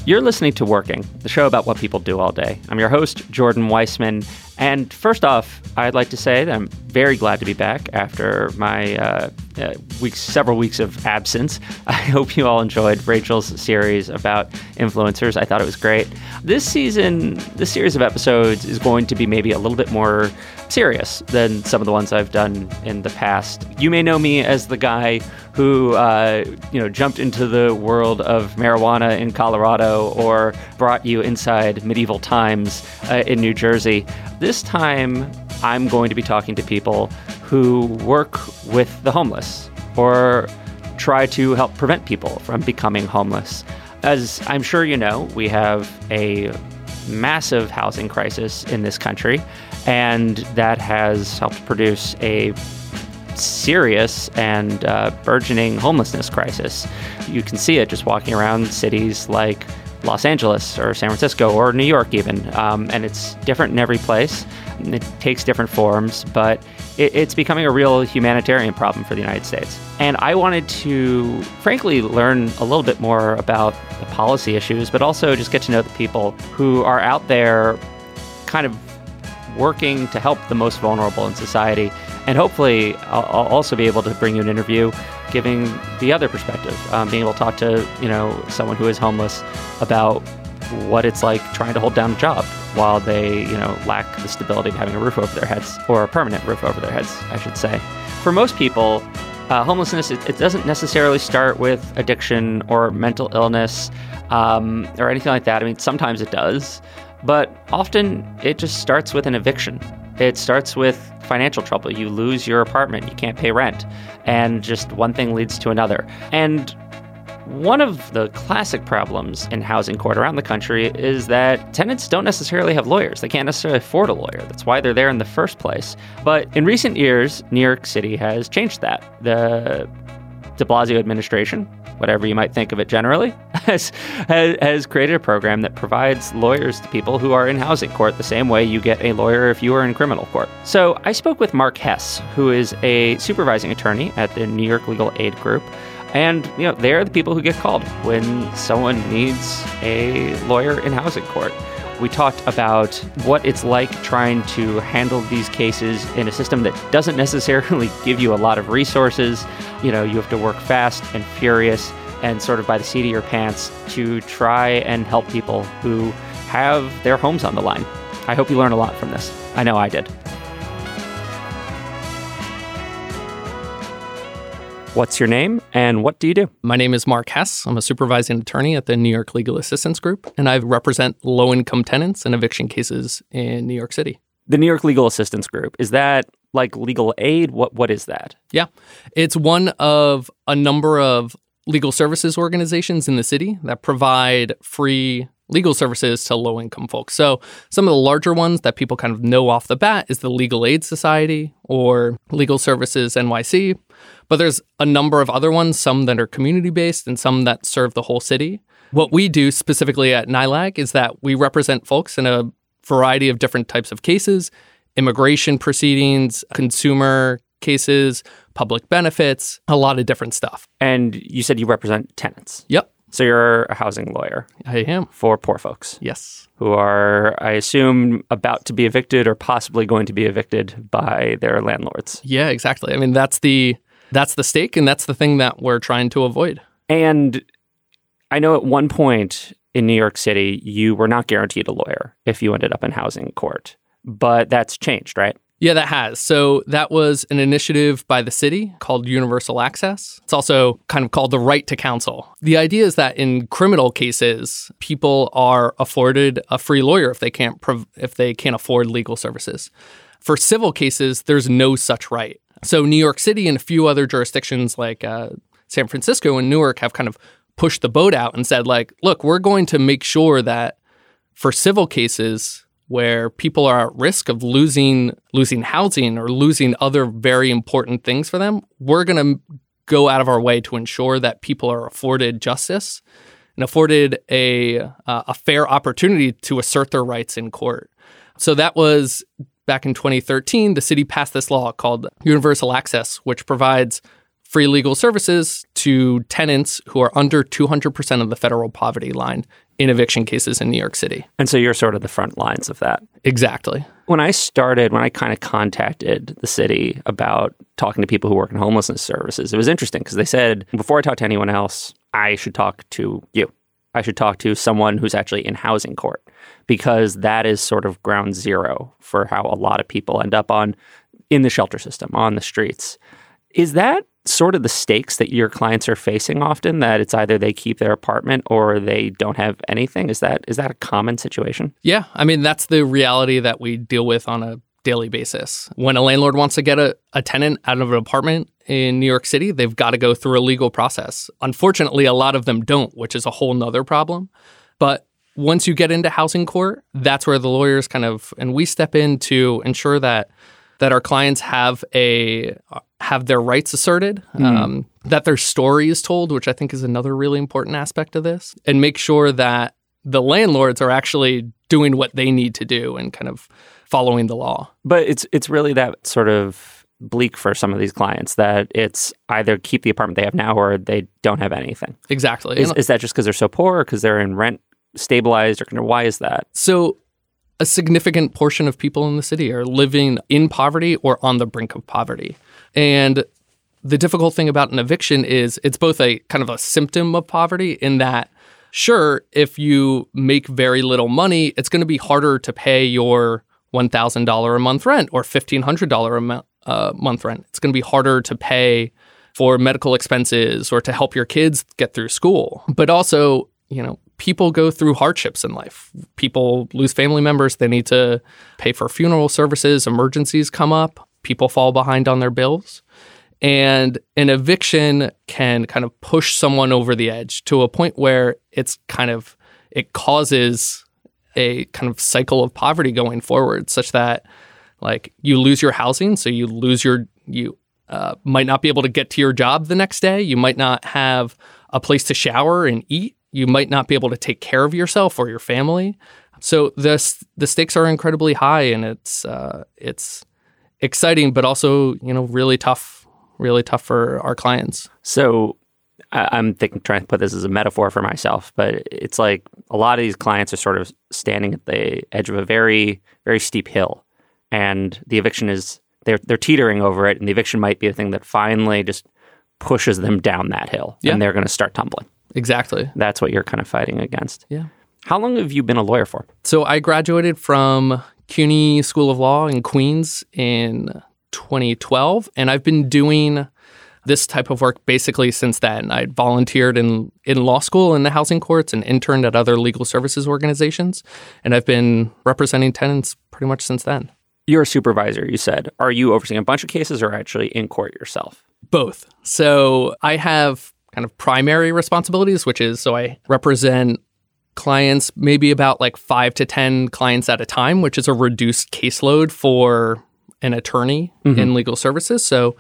You're listening to Working, the show about what people do all day. I'm your host, Jordan Weissman. And first off, I'd like to say that I'm very glad to be back after my several weeks of absence. I hope you all enjoyed Rachel's series about influencers. I thought it was great. This season, this series of episodes is going to be maybe a little bit more serious than some of the ones I've done in the past. You may know me as the guy who, jumped into the world of marijuana in Colorado or brought you inside medieval times in New Jersey. This time, I'm going to be talking to people who work with the homeless or try to help prevent people from becoming homeless. As I'm sure you know, we have a massive housing crisis in this country, and that has helped produce a serious and burgeoning homelessness crisis. You can see it just walking around cities like Los Angeles or San Francisco or New York even, and it's different in every place. It takes different forms, but it's becoming a real humanitarian problem for the United States. And I wanted to, frankly, learn a little bit more about the policy issues, but also just get to know the people who are out there kind of working to help the most vulnerable in society. And hopefully I'll also be able to bring you an interview giving the other perspective, being able to talk to, someone who is homeless about what it's like trying to hold down a job while they, lack the stability of having a roof over their heads, or a permanent roof over their heads, I should say. For most people, homelessness, it doesn't necessarily start with addiction or mental illness or anything like that. I mean, sometimes it does, but often it just starts with an eviction. It starts with financial trouble. You lose your apartment, you can't pay rent, and just one thing leads to another. And one of the classic problems in housing court around the country is that tenants don't necessarily have lawyers. They can't necessarily afford a lawyer. That's why they're there in the first place. But in recent years, New York City has changed that. The de Blasio administration, whatever you might think of it generally, has created a program that provides lawyers to people who are in housing court the same way you get a lawyer if you are in criminal court. So I spoke with Mark Hess, who is a supervising attorney at the New York Legal Aid Group. And, they're the people who get called when someone needs a lawyer in housing court. We talked about what it's like trying to handle these cases in a system that doesn't necessarily give you a lot of resources. You have to work fast and furious and sort of by the seat of your pants to try and help people who have their homes on the line. I hope you learn a lot from this. I know I did. What's your name and what do you do? My name is Mark Hess. I'm a supervising attorney at the New York Legal Assistance Group, and I represent low-income tenants in eviction cases in New York City. The New York Legal Assistance Group, is that like legal aid? What is that? Yeah, it's one of a number of legal services organizations in the city that provide free legal services to low-income folks. So some of the larger ones that people kind of know off the bat is the Legal Aid Society or Legal Services NYC. But there's a number of other ones, some that are community-based and some that serve the whole city. What we do specifically at NYLAG is that we represent folks in a variety of different types of cases: immigration proceedings, consumer cases, public benefits, a lot of different stuff. And you said you represent tenants. Yep. So you're a housing lawyer. I am. For poor folks. Yes. Who are, I assume, about to be evicted or possibly going to be evicted by their landlords. Yeah, exactly. I mean, that's the stake, and that's the thing that we're trying to avoid. And I know at one point in New York City, you were not guaranteed a lawyer if you ended up in housing court. But that's changed, right? Yeah, that has. So that was an initiative by the city called Universal Access. It's also kind of called the right to counsel. The idea is that in criminal cases, people are afforded a free lawyer if they can't afford legal services. For civil cases, there's no such right. So New York City and a few other jurisdictions like San Francisco and Newark have kind of pushed the boat out and said, look, we're going to make sure that for civil cases where people are at risk of losing housing or losing other very important things for them, we're going to go out of our way to ensure that people are afforded justice and afforded a fair opportunity to assert their rights in court. So that was back in 2013. The city passed this law called Universal Access, which provides free legal services to tenants who are under 200% of the federal poverty line in eviction cases in New York City. And so you're sort of the front lines of that. Exactly. When I kind of contacted the city about talking to people who work in homelessness services, it was interesting because they said, before I talk to anyone else, I should talk to you. I should talk to someone who's actually in housing court, because that is sort of ground zero for how a lot of people end up in the shelter system, on the streets. Is that sort of the stakes that your clients are facing often, that it's either they keep their apartment or they don't have anything? Is that a common situation? Yeah. I mean, that's the reality that we deal with on a daily basis. When a landlord wants to get a tenant out of an apartment in New York City, they've got to go through a legal process. Unfortunately, a lot of them don't, which is a whole nother problem. But once you get into housing court, that's where the lawyers and we step in to ensure that our clients have their rights asserted, that their story is told, which I think is another really important aspect of this, and make sure that the landlords are actually doing what they need to do and kind of following the law. But it's really that sort of bleak for some of these clients, that it's either keep the apartment they have now or they don't have anything. Exactly. Is that just because they're so poor, or because they're in rent stabilized, or why is that? So a significant portion of people in the city are living in poverty or on the brink of poverty. And the difficult thing about an eviction is it's both a kind of a symptom of poverty, in that, sure, if you make very little money, it's going to be harder to pay your $1,000 a month rent or $1,500 a month rent. It's going to be harder to pay for medical expenses or to help your kids get through school. But also, people go through hardships in life. People lose family members. They need to pay for funeral services. Emergencies come up. People fall behind on their bills. And an eviction can kind of push someone over the edge to a point where it causes a kind of cycle of poverty going forward, such that you lose your housing. So you might not be able to get to your job the next day. You might not have a place to shower and eat. You might not be able to take care of yourself or your family. So the stakes are incredibly high, and it's exciting, but also really tough for our clients. So I'm trying to put this as a metaphor for myself, but it's like a lot of these clients are sort of standing at the edge of a very, very steep hill, and the eviction is they're teetering over it, and the eviction might be the thing that finally just pushes them down that hill, and they're going to start tumbling. Exactly. That's what you're kind of fighting against. Yeah. How long have you been a lawyer for? So I graduated from CUNY School of Law in Queens in 2012, and I've been doing this type of work basically since then. I volunteered in law school in the housing courts and interned at other legal services organizations, and I've been representing tenants pretty much since then. You're a supervisor, you said. Are you overseeing a bunch of cases or actually in court yourself? Both. So I have kind of primary responsibilities, which is, so I represent clients, maybe about 5 to 10 clients at a time, which is a reduced caseload for an attorney in legal services. So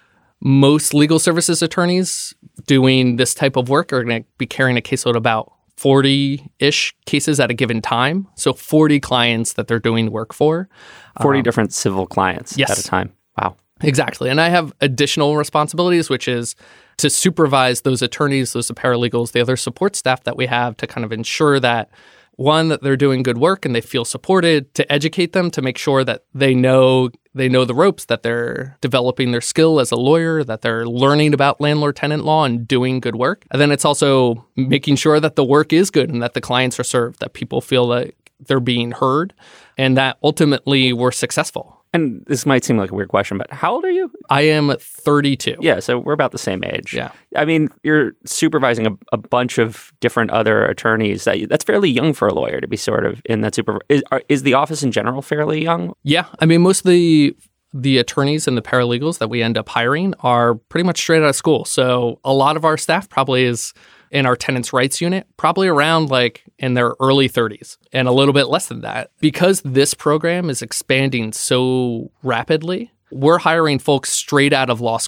most legal services attorneys doing this type of work are going to be carrying a caseload about 40-ish cases at a given time. So 40 clients that they're doing work for. 40 different civil clients yes. at a time. Wow. Exactly. And I have additional responsibilities, which is to supervise those attorneys, those paralegals, the other support staff that we have, to kind of ensure that, one, that they're doing good work and they feel supported, to educate them, to make sure that they know the ropes, that they're developing their skill as a lawyer, that they're learning about landlord-tenant law and doing good work. And then it's also making sure that the work is good and that the clients are served, that people feel like they're being heard, and that ultimately we're successful. And this might seem like a weird question, but how old are you? I am 32. Yeah, so we're about the same age. Yeah. I mean, you're supervising a bunch of different other attorneys. That's fairly young for a lawyer to be sort of in that Is the office in general fairly young? Yeah. I mean, most of the attorneys and the paralegals that we end up hiring are pretty much straight out of school. So a lot of our staff probably is in our tenants' rights unit, probably around in their early 30s and a little bit less than that. Because this program is expanding so rapidly, we're hiring folks straight out of law school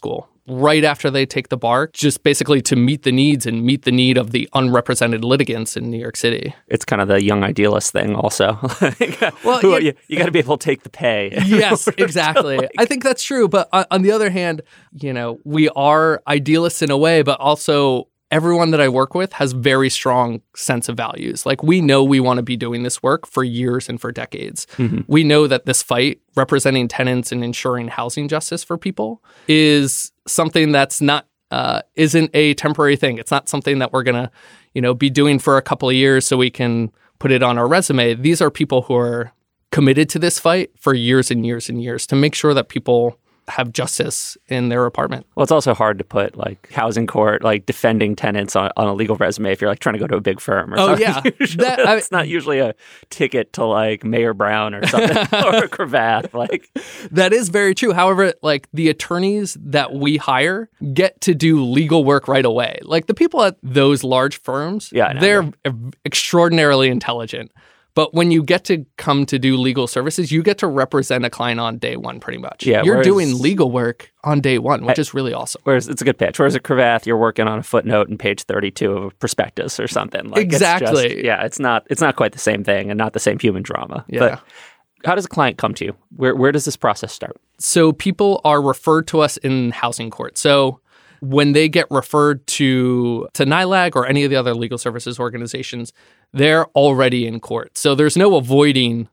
right after they take the bar, just basically to meet the needs and meet the need of the unrepresented litigants in New York City. It's kind of the young idealist thing also. Well, you got to be able to take the pay. Yes, exactly. I think that's true. But on the other hand, we are idealists in a way, but also everyone that I work with has very strong sense of values. Like, we know we want to be doing this work for years and for decades. Mm-hmm. We know that this fight representing tenants and ensuring housing justice for people is something that's not isn't a temporary thing. It's not something that we're going to, be doing for a couple of years so we can put it on our resume. These are people who are committed to this fight for years and years and years to make sure that people have justice in their apartment. Well, it's also hard to put like housing court, like defending tenants on a legal resume if you're like trying to go to a big firm or something. Yeah. It's not usually a ticket to like Mayor Brown or something or a Cravath. Like, that is very true. However, like the attorneys that we hire get to do legal work right away. Like the people at those large firms, they're extraordinarily intelligent. But when you get to come to do legal services, you get to represent a client on day one, pretty much. Yeah, you're doing legal work on day one, which is really awesome. Whereas it's a good pitch. Whereas at Cravath, you're working on a footnote in page 32 of a prospectus or something. Like, exactly. It's not quite the same thing and not the same human drama. Yeah. But how does a client come to you? Where does this process start? So people are referred to us in housing court. So when they get referred to NILAG or any of the other legal services organizations, they're already in court. So there's no avoiding,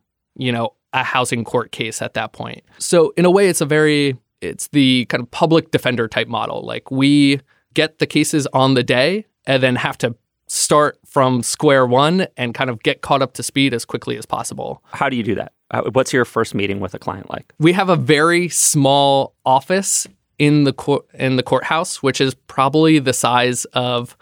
a housing court case at that point. So in a way, it's the kind of public defender type model. Like, we get the cases on the day and then have to start from square one and kind of get caught up to speed as quickly as possible. How do you do that? What's your first meeting with a client like? We have a very small office in the courthouse, which is probably the size of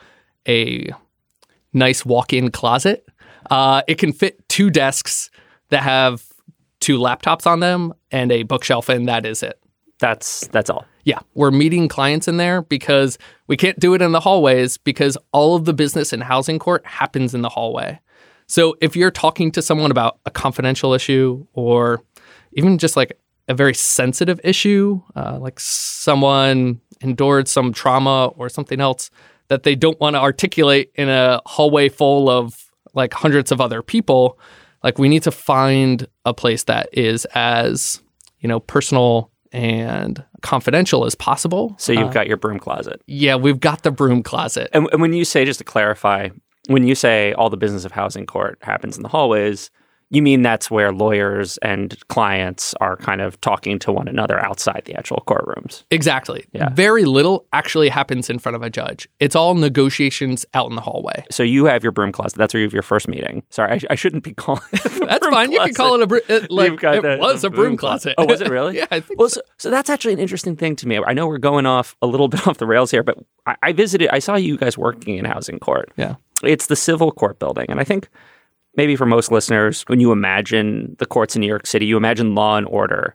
a nice walk-in closet. It can fit 2 desks that have 2 laptops on them and a bookshelf, and that is it. That's all. Yeah, we're meeting clients in there because we can't do it in the hallways because all of the business in housing court happens in the hallway. So if you're talking to someone about a confidential issue or even just like a very sensitive issue, like someone endured some trauma or something else that they don't want to articulate in a hallway full of like hundreds of other people, like we need to find a place that is as, personal and confidential as possible. So you've got your broom closet. Yeah, we've got the broom closet. And when you say, just to clarify, when you say all the business of housing court happens in the hallways, you mean that's where lawyers and clients are kind of talking to one another outside the actual courtrooms? Exactly. Yeah. Very little actually happens in front of a judge. It's all negotiations out in the hallway. So you have your broom closet. That's where you have your first meeting. Sorry, I shouldn't be calling it a That's broom fine. closet. You can call it a broom. It was a broom closet. Oh, was it really? Yeah, I think well, so that's actually an interesting thing to me. I know we're going off a little bit off the rails here, but I saw you guys working in housing court. Yeah. It's the civil court building. And I think maybe for most listeners, when you imagine the courts in New York City, you imagine Law and Order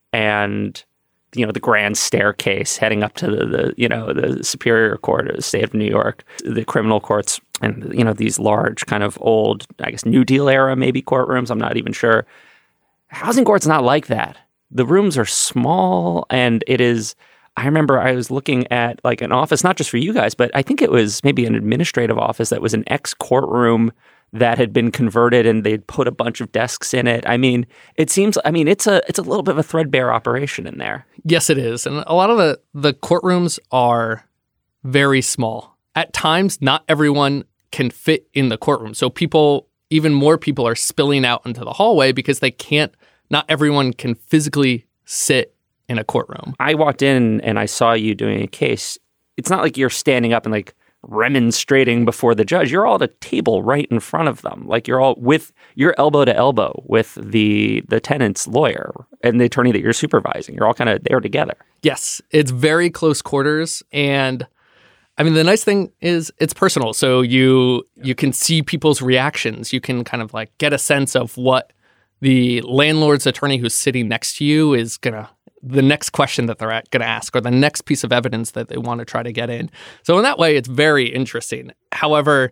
and, the grand staircase heading up to the Superior Court of the state of New York, the criminal courts, and, these large kind of old, I guess, New Deal era, maybe courtrooms. I'm not even sure. Housing court's not like that. The rooms are small, and it is... I remember I was looking at like an office, not just for you guys, but I think it was maybe an administrative office that was an ex-courtroom that had been converted and they'd put a bunch of desks in it. I mean, it's a little bit of a threadbare operation in there. Yes, it is. And a lot of the courtrooms are very small. At times, not everyone can fit in the courtroom. So even more people are spilling out into the hallway because not everyone can physically sit in a courtroom. I walked in and I saw you doing a case. It's not like you're standing up and like remonstrating before the judge. You're all at a table right in front of them. Like you're all you're elbow to elbow with the tenant's lawyer and the attorney that you're supervising. You're all kind of there together. Yes, it's very close quarters. And I mean, the nice thing is it's personal. So you can see people's reactions. You can kind of like get a sense of what the landlord's attorney who's sitting next to you is the next question that they're going to ask or the next piece of evidence that they want to try to get in. So in that way, it's very interesting. However,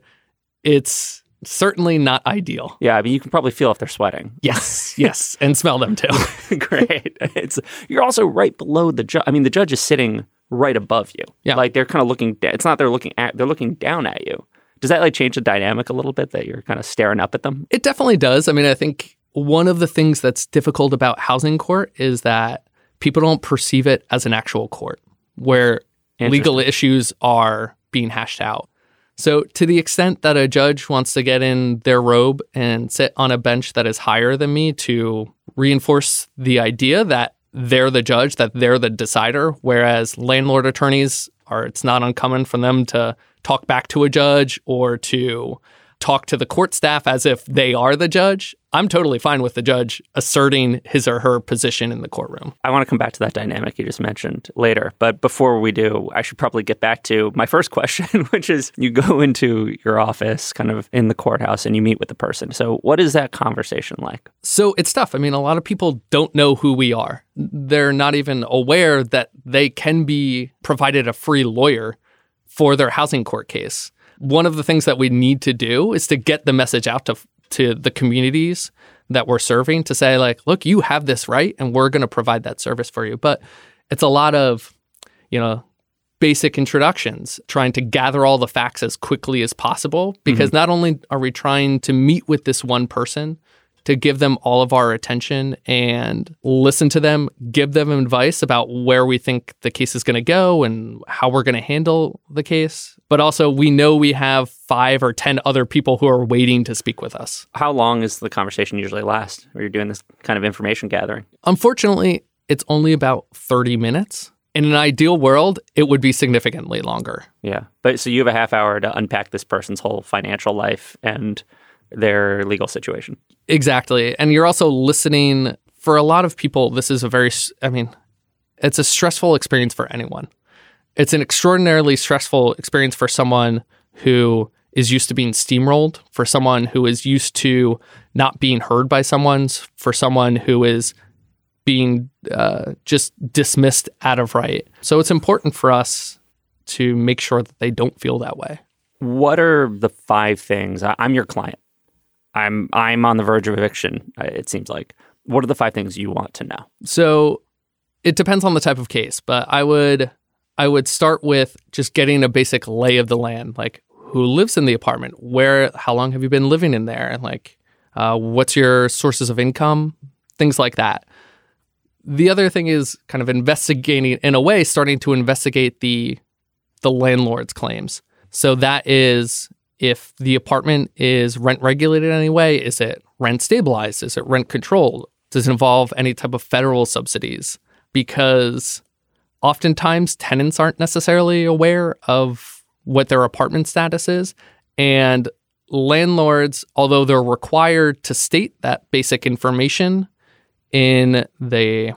it's certainly not ideal. Yeah, I mean, you can probably feel if they're sweating. Yes, and smell them too. Great. You're also right below the judge. I mean, the judge is sitting right above you. Yeah. Like they're kind of looking, it's not they're looking down at you. Does that like change the dynamic a little bit that you're kind of staring up at them? It definitely does. I mean, I think one of the things that's difficult about housing court is that people don't perceive it as an actual court where legal issues are being hashed out. So to the extent that a judge wants to get in their robe and sit on a bench that is higher than me to reinforce the idea that they're the judge, that they're the decider, whereas landlord attorneys it's not uncommon for them to talk back to a judge or to talk to the court staff as if they are the judge. I'm totally fine with the judge asserting his or her position in the courtroom. I want to come back to that dynamic you just mentioned later. But before we do, I should probably get back to my first question, which is you go into your office kind of in the courthouse and you meet with the person. So what is that conversation like? So it's tough. I mean, a lot of people don't know who we are. They're not even aware that they can be provided a free lawyer for their housing court case. One of the things that we need to do is to get the message out to the communities that we're serving to say, like, look, you have this right, and we're going to provide that service for you. But it's a lot of, basic introductions, trying to gather all the facts as quickly as possible, because not only are we trying to meet with this one person, to give them all of our attention and listen to them, give them advice about where we think the case is going to go and how we're going to handle the case. But also, we know we have 5 or 10 other people who are waiting to speak with us. How long is the conversation usually last where you're doing this kind of information gathering? Unfortunately, it's only about 30 minutes. In an ideal world, it would be significantly longer. Yeah. But so you have a half hour to unpack this person's whole financial life and their legal situation. Exactly. And you're also listening. For a lot of people, this is it's a stressful experience for anyone. It's an extraordinarily stressful experience for someone who is used to being steamrolled, for someone who is used to not being heard by someone, for someone who is being just dismissed out of right. So it's important for us to make sure that they don't feel that way. What are the 5 things? I'm your client. I'm on the verge of eviction, it seems like. What are the 5 things you want to know? So it depends on the type of case, but I would start with just getting a basic lay of the land, like who lives in the apartment, how long have you been living in there, and like what's your sources of income, things like that. The other thing is kind of investigating, in a way, starting to investigate the landlord's claims. So that is, if the apartment is rent regulated in any way, is it rent stabilized? Is it rent controlled? Does it involve any type of federal subsidies? Because oftentimes tenants aren't necessarily aware of what their apartment status is. And landlords, although they're required to state that basic information in the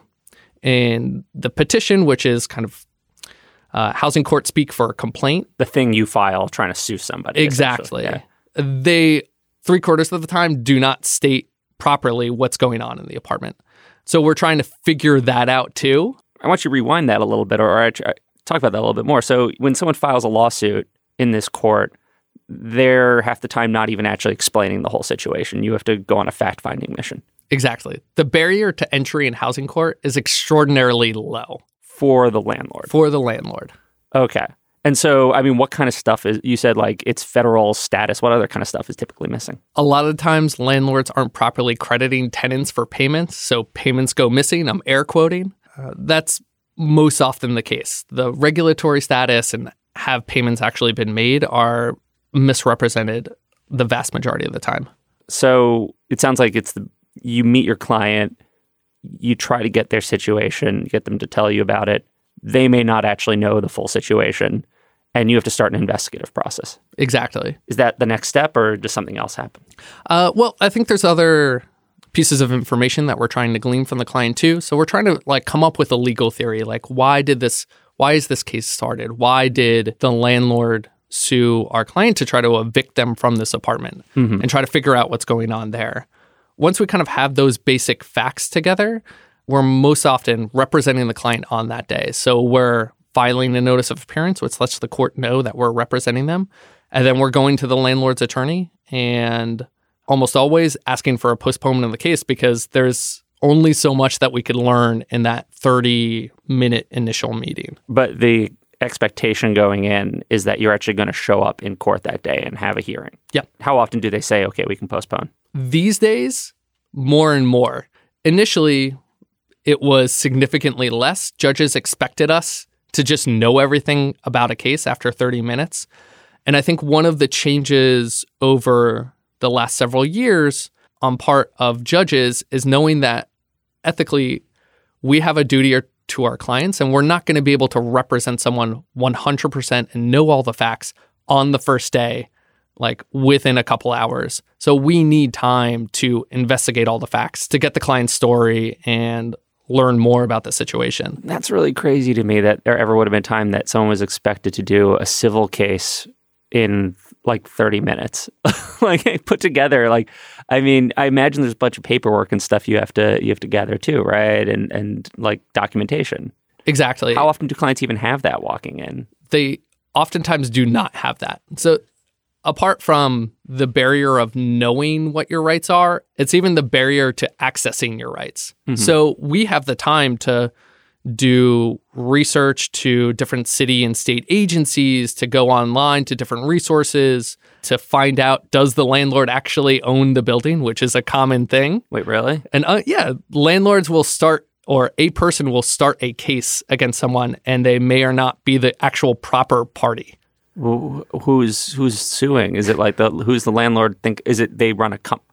petition, which is kind of housing court speak for a complaint. The thing you file trying to sue somebody. Exactly. Yeah. They 3/4 of the time do not state properly what's going on in the apartment. So we're trying to figure that out too. I want you to rewind that a little bit or talk about that a little bit more. So when someone files a lawsuit in this court, they're half the time not even actually explaining the whole situation. You have to go on a fact-finding mission. Exactly. The barrier to entry in housing court is extraordinarily low. For the landlord. For the landlord. Okay. And so, I mean, what kind of stuff is, you said like it's federal status. What other kind of stuff is typically missing? A lot of times landlords aren't properly crediting tenants for payments. So payments go missing. I'm air quoting. That's most often the case. The regulatory status and have payments actually been made are misrepresented the vast majority of the time. So it sounds like you meet your client, you try to get their situation, get them to tell you about it. They may not actually know the full situation, and you have to start an investigative process. Exactly. Is that the next step, or does something else happen? Well, I think there's other pieces of information that we're trying to glean from the client too. So we're trying to come up with a legal theory, like why is this case started? Why did the landlord sue our client to try to evict them from this apartment and try to figure out what's going on there? Once we kind of have those basic facts together, we're most often representing the client on that day. So we're filing a notice of appearance, which lets the court know that we're representing them. And then we're going to the landlord's attorney and almost always asking for a postponement of the case because there's only so much that we could learn in that 30-minute initial meeting. But the expectation going in is that you're actually going to show up in court that day and have a hearing. Yep. How often do they say, okay, we can postpone? These days, more and more. Initially, it was significantly less. Judges expected us to just know everything about a case after 30 minutes. And I think one of the changes over the last several years on part of judges is knowing that ethically we have a duty to our clients, and we're not going to be able to represent someone 100% and know all the facts on the first day, like within a couple hours. So we need time to investigate all the facts, to get the client's story and learn more about the situation. That's really crazy to me that there ever would have been time that someone was expected to do a civil case in like 30 minutes, like put together. Like, I mean, I imagine there's a bunch of paperwork and stuff you have to gather too, right? And like documentation. Exactly. How often do clients even have that walking in? They oftentimes do not have that. So apart from the barrier of knowing what your rights are, it's even the barrier to accessing your rights. Mm-hmm. So we have the time to do research to different city and state agencies, to go online to different resources, to find out, does the landlord actually own the building, which is a common thing. Wait, really? And landlords will start, or a person will start a case against someone, and they may or not be the actual proper party. Who's suing? Is it like who's the landlord? Is it they run a company?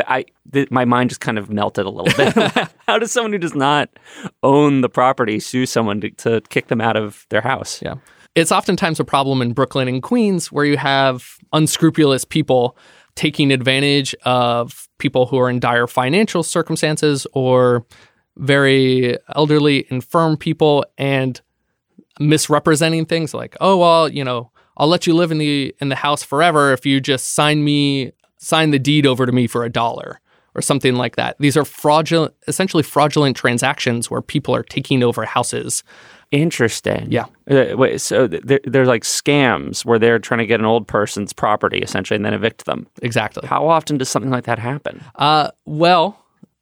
My mind just kind of melted a little bit. How does someone who does not own the property sue someone to kick them out of their house? Yeah. It's oftentimes a problem in Brooklyn and Queens where you have unscrupulous people taking advantage of people who are in dire financial circumstances or very elderly, infirm people and misrepresenting things like, oh, well, I'll let you live in the house forever if you just sign the deed over to me for $1 or something like that. These are essentially fraudulent transactions where people are taking over houses. Interesting. Yeah. Wait, so they're like scams where they're trying to get an old person's property essentially and then evict them. Exactly. How often does something like that happen? Well,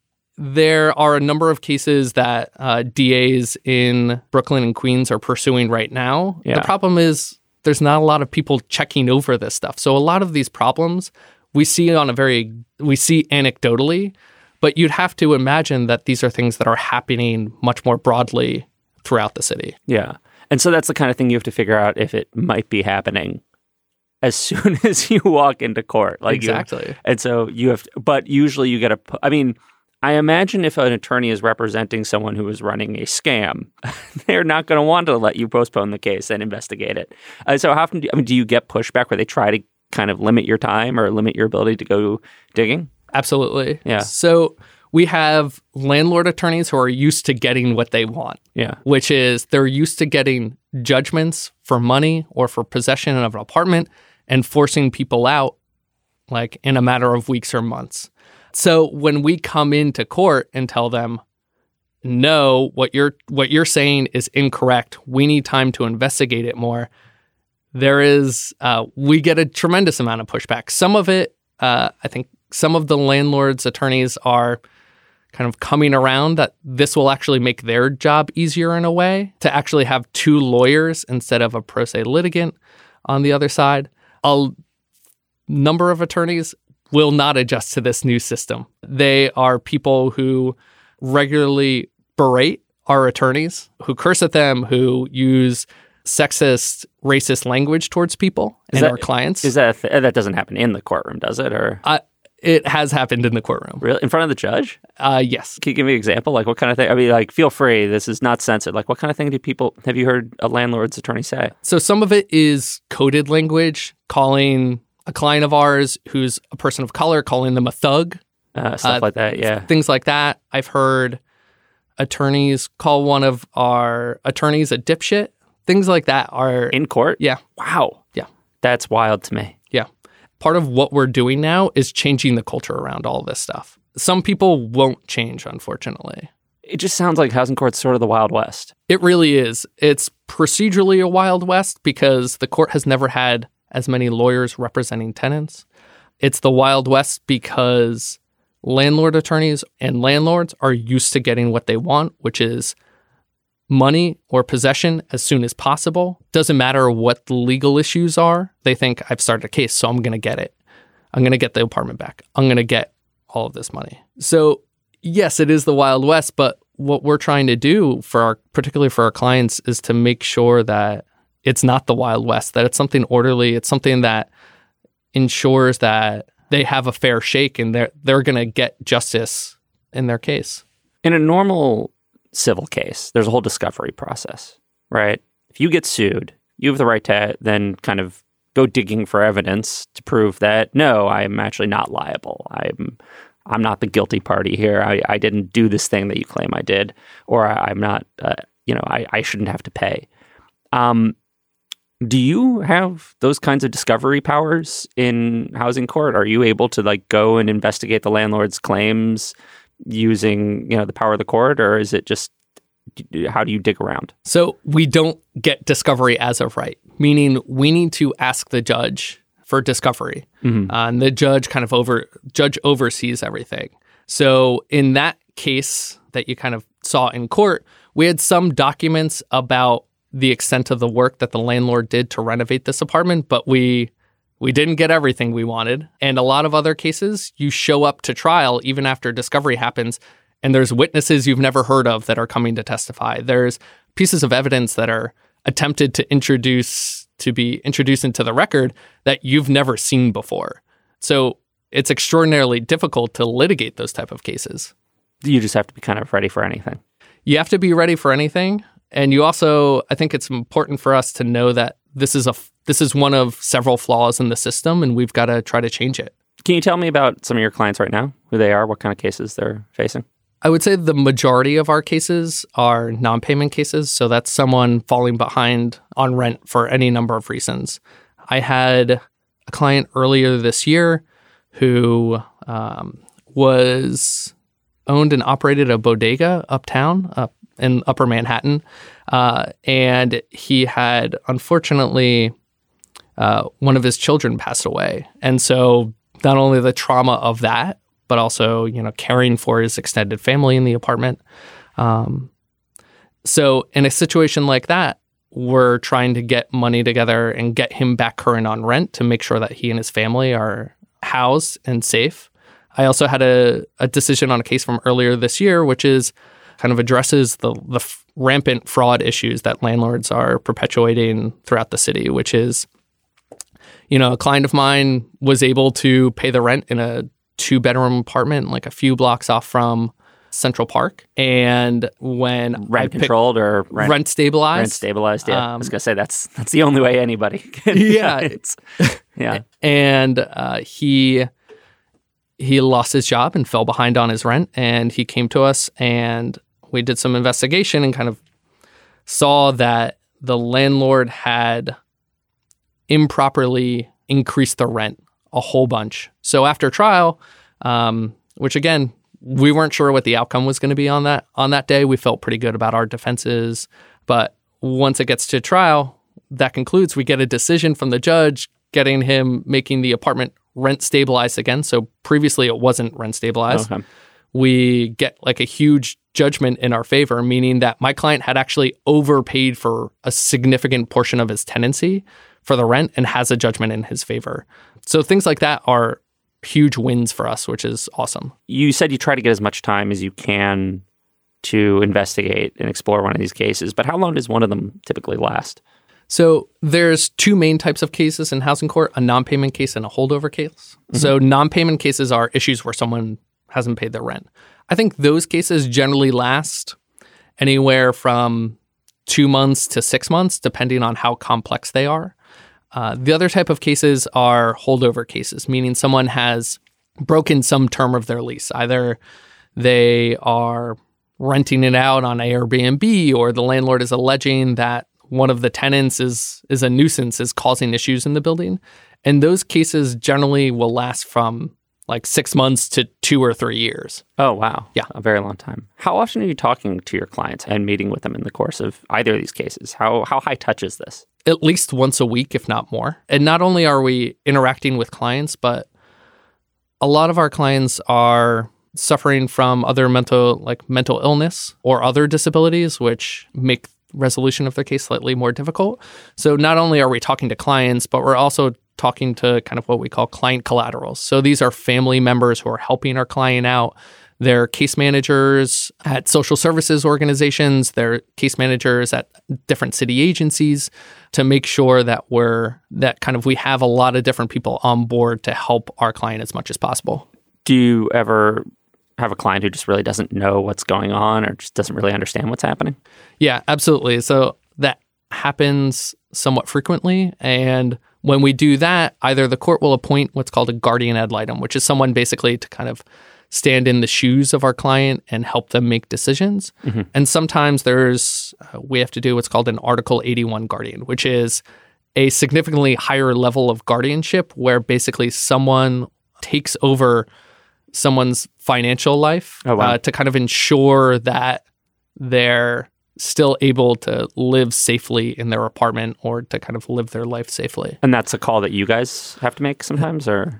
there are a number of cases that DAs in Brooklyn and Queens are pursuing right now. Yeah. The problem is there's not a lot of people checking over this stuff. So a lot of these problems we see anecdotally, but you'd have to imagine that these are things that are happening much more broadly throughout the city. Yeah. And so that's the kind of thing you have to figure out if it might be happening as soon as you walk into court. Like exactly. And so but usually you get I imagine if an attorney is representing someone who is running a scam, they're not going to want to let you postpone the case and investigate it. So how often do you get pushback where they try to kind of limit your time or limit your ability to go digging? Absolutely. Yeah. So we have landlord attorneys who are used to getting what they want. Yeah. Which is they're used to getting judgments for money or for possession of an apartment and forcing people out like in a matter of weeks or months. So when we come into court and tell them, no, what you're saying is incorrect, we need time to investigate it more, we get a tremendous amount of pushback. Some of it, I think some of the landlords' attorneys are kind of coming around that this will actually make their job easier in a way, to actually have two lawyers instead of a pro se litigant on the other side. A number of attorneys will not adjust to this new system. They are people who regularly berate our attorneys, who curse at them, who use sexist, racist language towards people and our clients. Is that doesn't happen in the courtroom, does it? Or it has happened in the courtroom. Really? In front of the judge? Yes. Can you give me an example? Like what kind of thing? I mean, like, feel free. This is not censored. Like what kind of thing have you heard a landlord's attorney say? So some of it is coded language, calling a client of ours who's a person of color, calling them a thug. Stuff like that, yeah. Things like that. I've heard attorneys call one of our attorneys a dipshit. Things like that are... In court? Yeah. Wow. Yeah. That's wild to me. Yeah. Part of what we're doing now is changing the culture around all this stuff. Some people won't change, unfortunately. It just sounds like housing court's sort of the Wild West. It really is. It's procedurally a Wild West because the court has never had as many lawyers representing tenants. It's the Wild West because landlord attorneys and landlords are used to getting what they want, which is money or possession as soon as possible. Doesn't matter what the legal issues are. They think, I've started a case, so I'm going to get it. I'm going to get the apartment back. I'm going to get all of this money. So yes, it is the Wild West, but what we're trying to do particularly for our clients is to make sure that it's not the Wild West, that it's something orderly. It's something that ensures that they have a fair shake and they're going to get justice in their case. In a normal civil case, there's a whole discovery process, right? If you get sued, you have the right to then kind of go digging for evidence to prove that, no, I'm actually not liable. I'm not the guilty party here. I didn't do this thing that you claim I did, or I'm not, I shouldn't have to pay. Do you have those kinds of discovery powers in housing court? Are you able to go and investigate the landlord's claims using, the power of the court, or is it just, how do you dig around? So we don't get discovery as of right, meaning we need to ask the judge for discovery. Mm-hmm. And the judge judge oversees everything. So in that case that you kind of saw in court, we had some documents about the extent of the work that the landlord did to renovate this apartment, but we didn't get everything we wanted. And a lot of other cases, you show up to trial even after discovery happens, and there's witnesses you've never heard of that are coming to testify. There's pieces of evidence that are attempted to be introduced into the record that you've never seen before. So it's extraordinarily difficult to litigate those type of cases. You just have to be kind of ready for anything. You have to be ready for anything. And you also, I think it's important for us to know that this is one of several flaws in the system, and we've got to try to change it. Can you tell me about some of your clients right now, who they are, what kind of cases they're facing? I would say the majority of our cases are non-payment cases. So that's someone falling behind on rent for any number of reasons. I had a client earlier this year who owned and operated a bodega uptown, in Upper Manhattan. And he had, unfortunately, one of his children passed away. And so not only the trauma of that, but also, caring for his extended family in the apartment. So in a situation like that, we're trying to get money together and get him back current on rent to make sure that he and his family are housed and safe. I also had a decision on a case from earlier this year, which is kind of addresses the rampant fraud issues that landlords are perpetuating throughout the city, which is, a client of mine was able to pay the rent in a 2-bedroom apartment, a few blocks off from Central Park. And when rent controlled or rent stabilized. Rent stabilized, yeah. I was going to say that's the only way anybody can. Yeah. Yeah. And he lost his job and fell behind on his rent. And he came to us and we did some investigation and kind of saw that the landlord had improperly increased the rent a whole bunch. So after trial, which again, we weren't sure what the outcome was going to be on that day. We felt pretty good about our defenses. But once it gets to trial, that concludes. We get a decision from the judge making the apartment rent stabilized again. So previously it wasn't rent stabilized. Okay. We get a huge judgment in our favor, meaning that my client had actually overpaid for a significant portion of his tenancy for the rent and has a judgment in his favor. So things like that are huge wins for us, which is awesome. You said you try to get as much time as you can to investigate and explore one of these cases, but how long does one of them typically last? So there's 2 main types of cases in housing court, a non-payment case and a holdover case. Mm-hmm. So non-payment cases are issues where someone hasn't paid their rent. I think those cases generally last anywhere from 2 months to 6 months, depending on how complex they are. The other type of cases are holdover cases, meaning someone has broken some term of their lease. Either they are renting it out on Airbnb, or the landlord is alleging that one of the tenants is a nuisance, is causing issues in the building. And those cases generally will last from 6 months to 2 or 3 years. Oh, wow. Yeah. A very long time. How often are you talking to your clients and meeting with them in the course of either of these cases? How high touch is this? At least once a week, if not more. And not only are we interacting with clients, but a lot of our clients are suffering from other mental illness or other disabilities, which make resolution of their case slightly more difficult. So not only are we talking to clients, but we're also talking to kind of what we call client collaterals. So these are family members who are helping our client out. They're case managers at social services organizations. They're case managers at different city agencies to make sure that we have a lot of different people on board to help our client as much as possible. Do you ever have a client who just really doesn't know what's going on or just doesn't really understand what's happening? Yeah, absolutely. So that happens somewhat frequently. And when we do that, either the court will appoint what's called a guardian ad litem, which is someone basically to kind of stand in the shoes of our client and help them make decisions. Mm-hmm. And sometimes we have to do what's called an Article 81 guardian, which is a significantly higher level of guardianship where basically someone takes over someone's financial life to kind of ensure that they're still able to live safely in their apartment or to kind of live their life safely. And that's a call that you guys have to make sometimes, or?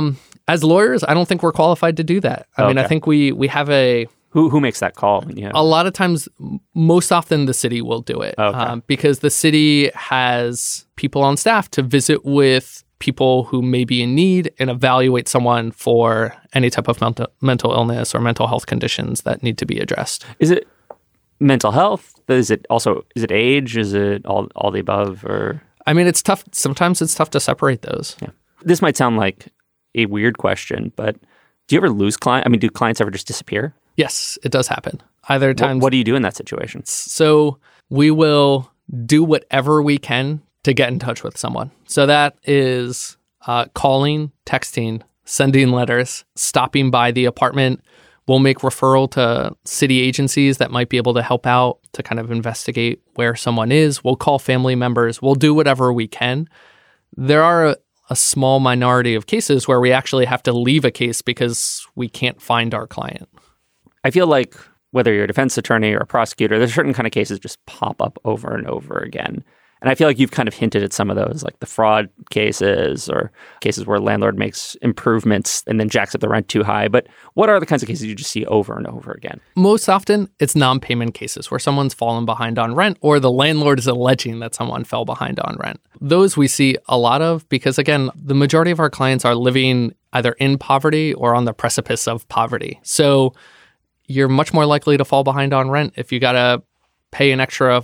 As lawyers, I don't think we're qualified to do that. I mean, I think we have a... Who makes that call? Yeah. A lot of times, most often the city will do it because the city has people on staff to visit with people who may be in need and evaluate someone for any type of mental illness or mental health conditions that need to be addressed. Is it mental health? Is it age? Is it all the above? Or I mean, it's tough. Sometimes it's tough to separate those. Yeah. This might sound like a weird question, but do you ever lose clients? I mean, do clients ever just disappear? Yes, it does happen. Either times. What do you do in that situation? So we will do whatever we can to get in touch with someone. So that is calling, texting, sending letters, stopping by the apartment. We'll make referral to city agencies that might be able to help out to kind of investigate where someone is. We'll call family members. We'll do whatever we can. There are a small minority of cases where we actually have to leave a case because we can't find our client. I feel like whether you're a defense attorney or a prosecutor, there's certain kind of cases just pop up over and over again. And I feel like you've kind of hinted at some of those, like the fraud cases or cases where a landlord makes improvements and then jacks up the rent too high. But what are the kinds of cases you just see over and over again? Most often, it's non-payment cases where someone's fallen behind on rent or the landlord is alleging that someone fell behind on rent. Those we see a lot of because, again, the majority of our clients are living either in poverty or on the precipice of poverty. So you're much more likely to fall behind on rent if you got to pay an extra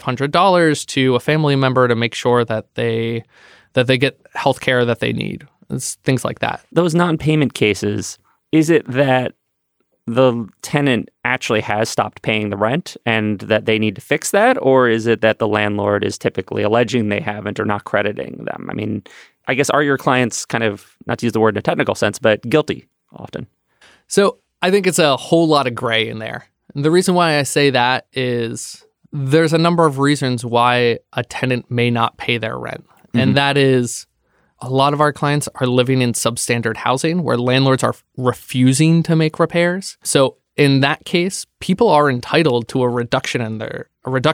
$500 to a family member to make sure that they get health care that they need. It's things like that. Those non-payment cases, is it that the tenant actually has stopped paying the rent and that they need to fix that? Or is it that the landlord is typically alleging they haven't or not crediting them? I mean, I guess are your clients kind of, not to use the word in a technical sense, but guilty often? So I think it's a whole lot of gray in there. The reason why I say that is there's a number of reasons why a tenant may not pay their rent. Mm-hmm. And that is a lot of our clients are living in substandard housing where landlords are refusing to make repairs. So in that case, people are entitled to a reduction in their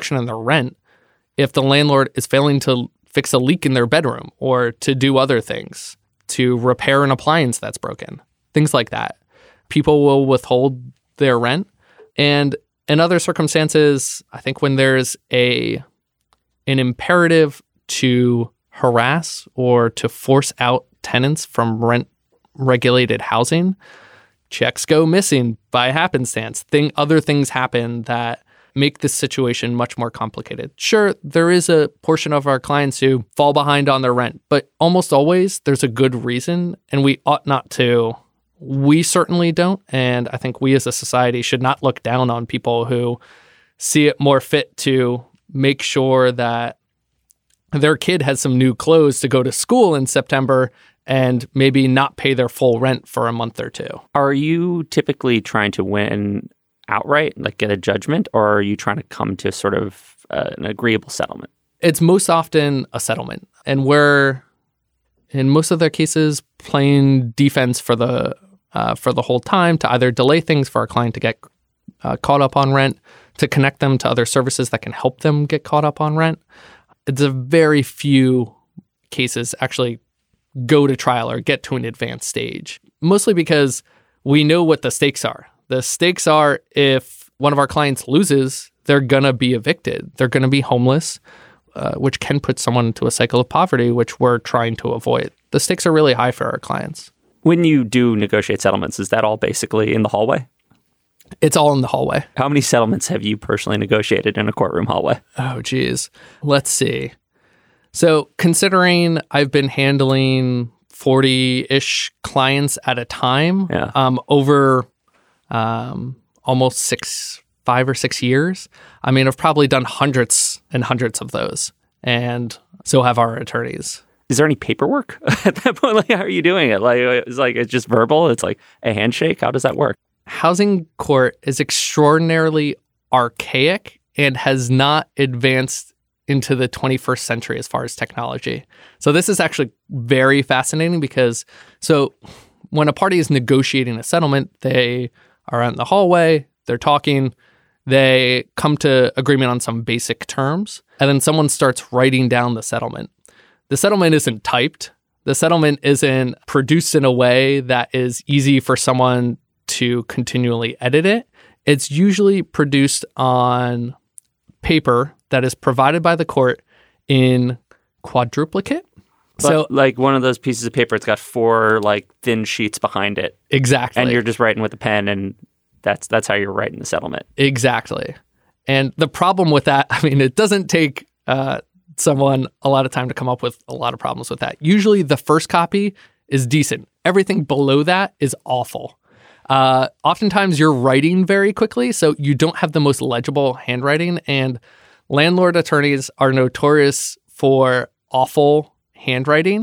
rent if the landlord is failing to fix a leak in their bedroom or to do other things, to repair an appliance that's broken, things like that. People will withhold their rent. And in other circumstances, I think when there's an imperative to harass or to force out tenants from rent-regulated housing, checks go missing by happenstance. Other things happen that make this situation much more complicated. Sure, there is a portion of our clients who fall behind on their rent, but almost always there's a good reason, and we ought not to. We certainly don't, and I think we as a society should not look down on people who see it more fit to make sure that their kid has some new clothes to go to school in September and maybe not pay their full rent for a month or two. Are you typically trying to win outright, like get a judgment, or are you trying to come to sort of an agreeable settlement? It's most often a settlement, and we're, in most of their cases, playing defense for the whole time to either delay things for our client to get caught up on rent, to connect them to other services that can help them get caught up on rent. It's a very few cases actually go to trial or get to an advanced stage, mostly because we know what the stakes are. The stakes are if one of our clients loses, they're going to be evicted. They're going to be homeless, which can put someone into a cycle of poverty, which we're trying to avoid. The stakes are really high for our clients. When you do negotiate settlements, is that all basically in the hallway? It's all in the hallway. How many settlements have you personally negotiated in a courtroom hallway? Oh, geez. Let's see. So considering I've been handling 40-ish clients at a time over almost 5 or 6 years, I mean, I've probably done hundreds and hundreds of those. And so have our attorneys. Is there any paperwork at that point? Like, how are you doing it? It's just verbal? It's like a handshake? How does that work? Housing court is extraordinarily archaic and has not advanced into the 21st century as far as technology. So this is actually very fascinating because when a party is negotiating a settlement, they are out in the hallway, they're talking, they come to agreement on some basic terms, and then someone starts writing down the settlement. The settlement isn't typed. The settlement isn't produced in a way that is easy for someone to continually edit it. It's usually produced on paper that is provided by the court in quadruplicate. So, like one of those pieces of paper, it's got 4 like thin sheets behind it. Exactly. And you're just writing with a pen, and that's how you're writing the settlement. Exactly. And the problem with that, I mean, it doesn't take someone a lot of time to come up with a lot of problems with that. Usually the first copy is decent. Everything below that is awful. Oftentimes you're writing very quickly, so you don't have the most legible handwriting, and landlord attorneys are notorious for awful handwriting.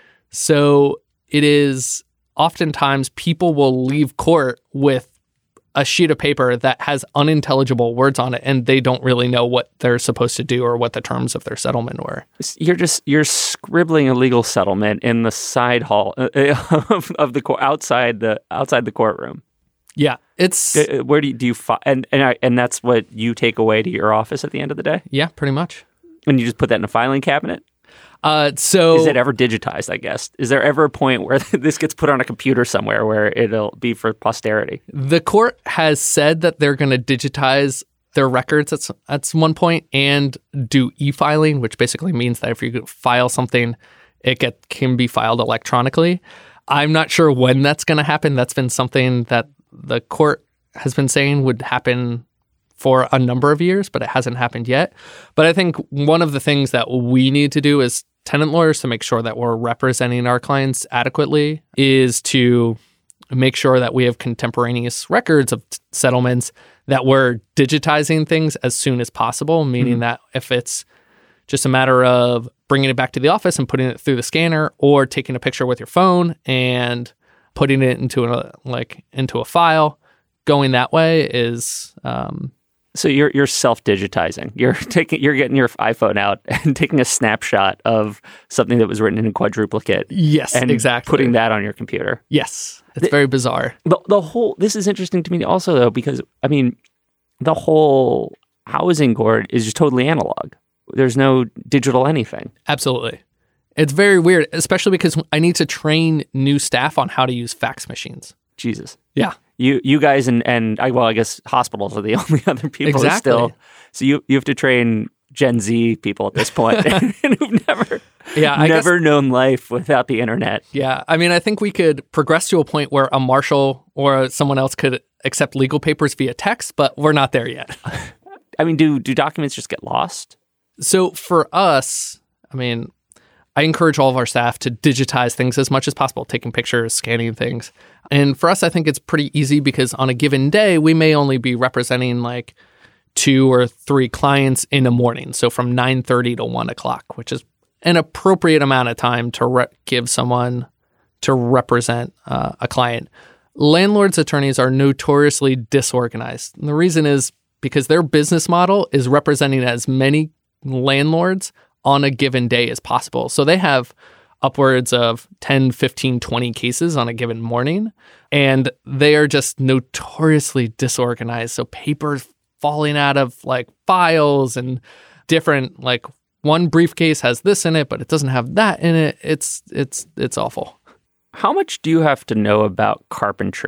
So it is oftentimes people will leave court with a sheet of paper that has unintelligible words on it, and they don't really know what they're supposed to do or what the terms of their settlement were. You're scribbling a legal settlement in the side hall of the court outside the courtroom. Yeah, it's where do you and that's what you take away to your office at the end of the day? Yeah, pretty much. And you just put that in a filing cabinet? So is it ever digitized, I guess? Is there ever a point where this gets put on a computer somewhere where it'll be for posterity? The court has said that they're going to digitize their records at one point and do e-filing, which basically means that if you file something, it can be filed electronically. I'm not sure when that's going to happen. That's been something that the court has been saying would happen for a number of years, but it hasn't happened yet. But I think one of the things that we need to do as tenant lawyers to make sure that we're representing our clients adequately is to make sure that we have contemporaneous records of settlements, that we're digitizing things as soon as possible, meaning that if it's just a matter of bringing it back to the office and putting it through the scanner, or taking a picture with your phone and putting it into a file, going that way is So you're self-digitizing. You're getting your iPhone out and taking a snapshot of something that was written in quadruplicate. Yes, and exactly. Putting that on your computer. Yes, it's very bizarre. This is interesting to me also, though, because I mean, the whole housing court is just totally analog. There's no digital anything. Absolutely. It's very weird, especially because I need to train new staff on how to use fax machines. Jesus. Yeah. You guys and I guess hospitals are the only other people still. So you have to train Gen Z people at this point who've never known life without the internet. Yeah. I mean, I think we could progress to a point where a marshal or someone else could accept legal papers via text, but we're not there yet. I mean, do documents just get lost? So for us, I mean, I encourage all of our staff to digitize things as much as possible, taking pictures, scanning things. And for us, I think it's pretty easy because on a given day, we may only be representing like 2 or 3 clients in the morning. So from 9:30 to 1 o'clock, which is an appropriate amount of time to give someone to represent a client. Landlords' attorneys are notoriously disorganized. And the reason is because their business model is representing as many landlords on a given day as possible. So they have upwards of 10, 15, 20 cases on a given morning, and they are just notoriously disorganized. So papers falling out of like files and different, like one briefcase has this in it, but it doesn't have that in it. It's awful. How much do you have to know about carpentry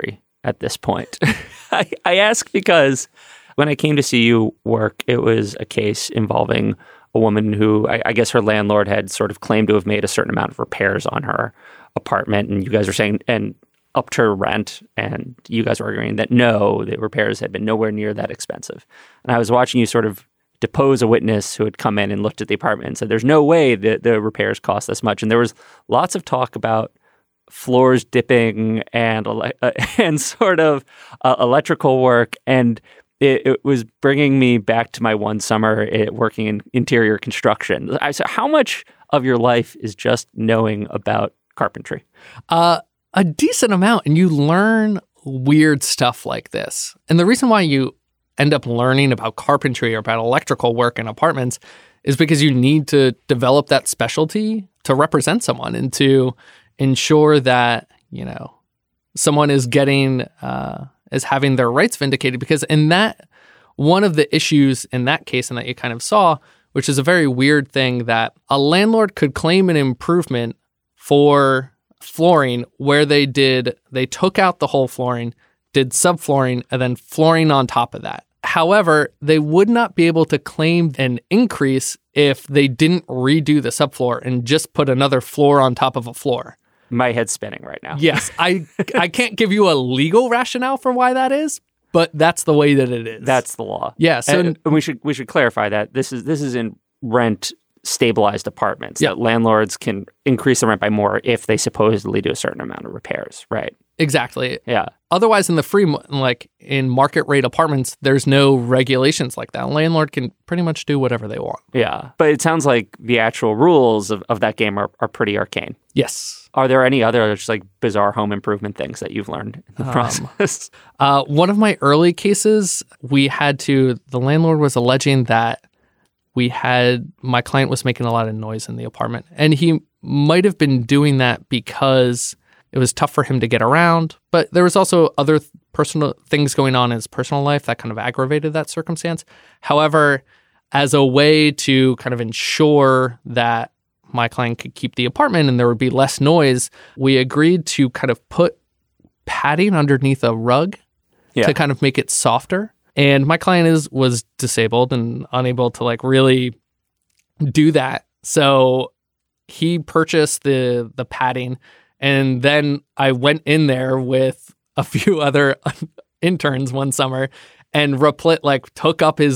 at this point? I ask because when I came to see you work, it was a case involving a woman who I guess her landlord had sort of claimed to have made a certain amount of repairs on her apartment. And you guys are saying, and upped her rent. And you guys were arguing that no, the repairs had been nowhere near that expensive. And I was watching you sort of depose a witness who had come in and looked at the apartment and said, there's no way that the repairs cost this much. And there was lots of talk about floors dipping and sort of electrical work. And it was bringing me back to my one summer working in interior construction. So how much of your life is just knowing about carpentry? A decent amount. And you learn weird stuff like this. And the reason why you end up learning about carpentry or about electrical work in apartments is because you need to develop that specialty to represent someone and to ensure that, someone is getting is having their rights vindicated. Because in that, one of the issues in that case, and that you kind of saw, which is a very weird thing, that a landlord could claim an improvement for flooring where they took out the whole flooring, did subflooring, and then flooring on top of that. However, they would not be able to claim an increase if they didn't redo the subfloor and just put another floor on top of a floor. My head's spinning right now. Yes, I can't give you a legal rationale for why that is, but that's the way that it is. That's the law. Yeah, so and we should clarify that this is in rent stabilized apartments. That landlords can increase the rent by more if they supposedly do a certain amount of repairs, right? Exactly. Yeah. Otherwise, in market rate apartments, there's no regulations like that. A landlord can pretty much do whatever they want. Yeah. But it sounds like the actual rules of that game are pretty arcane. Yes. Are there any other just like bizarre home improvement things that you've learned in the process? One of my early cases, the landlord was alleging that my client was making a lot of noise in the apartment. And he might have been doing that because it was tough for him to get around. But there was also other personal things going on in his personal life that kind of aggravated that circumstance. However, as a way to kind of ensure that my client could keep the apartment and there would be less noise, we agreed to kind of put padding underneath a rug to kind of make it softer. And my client was disabled and unable to really do that. So he purchased the padding, and then I went in there with a few other interns one summer and took up his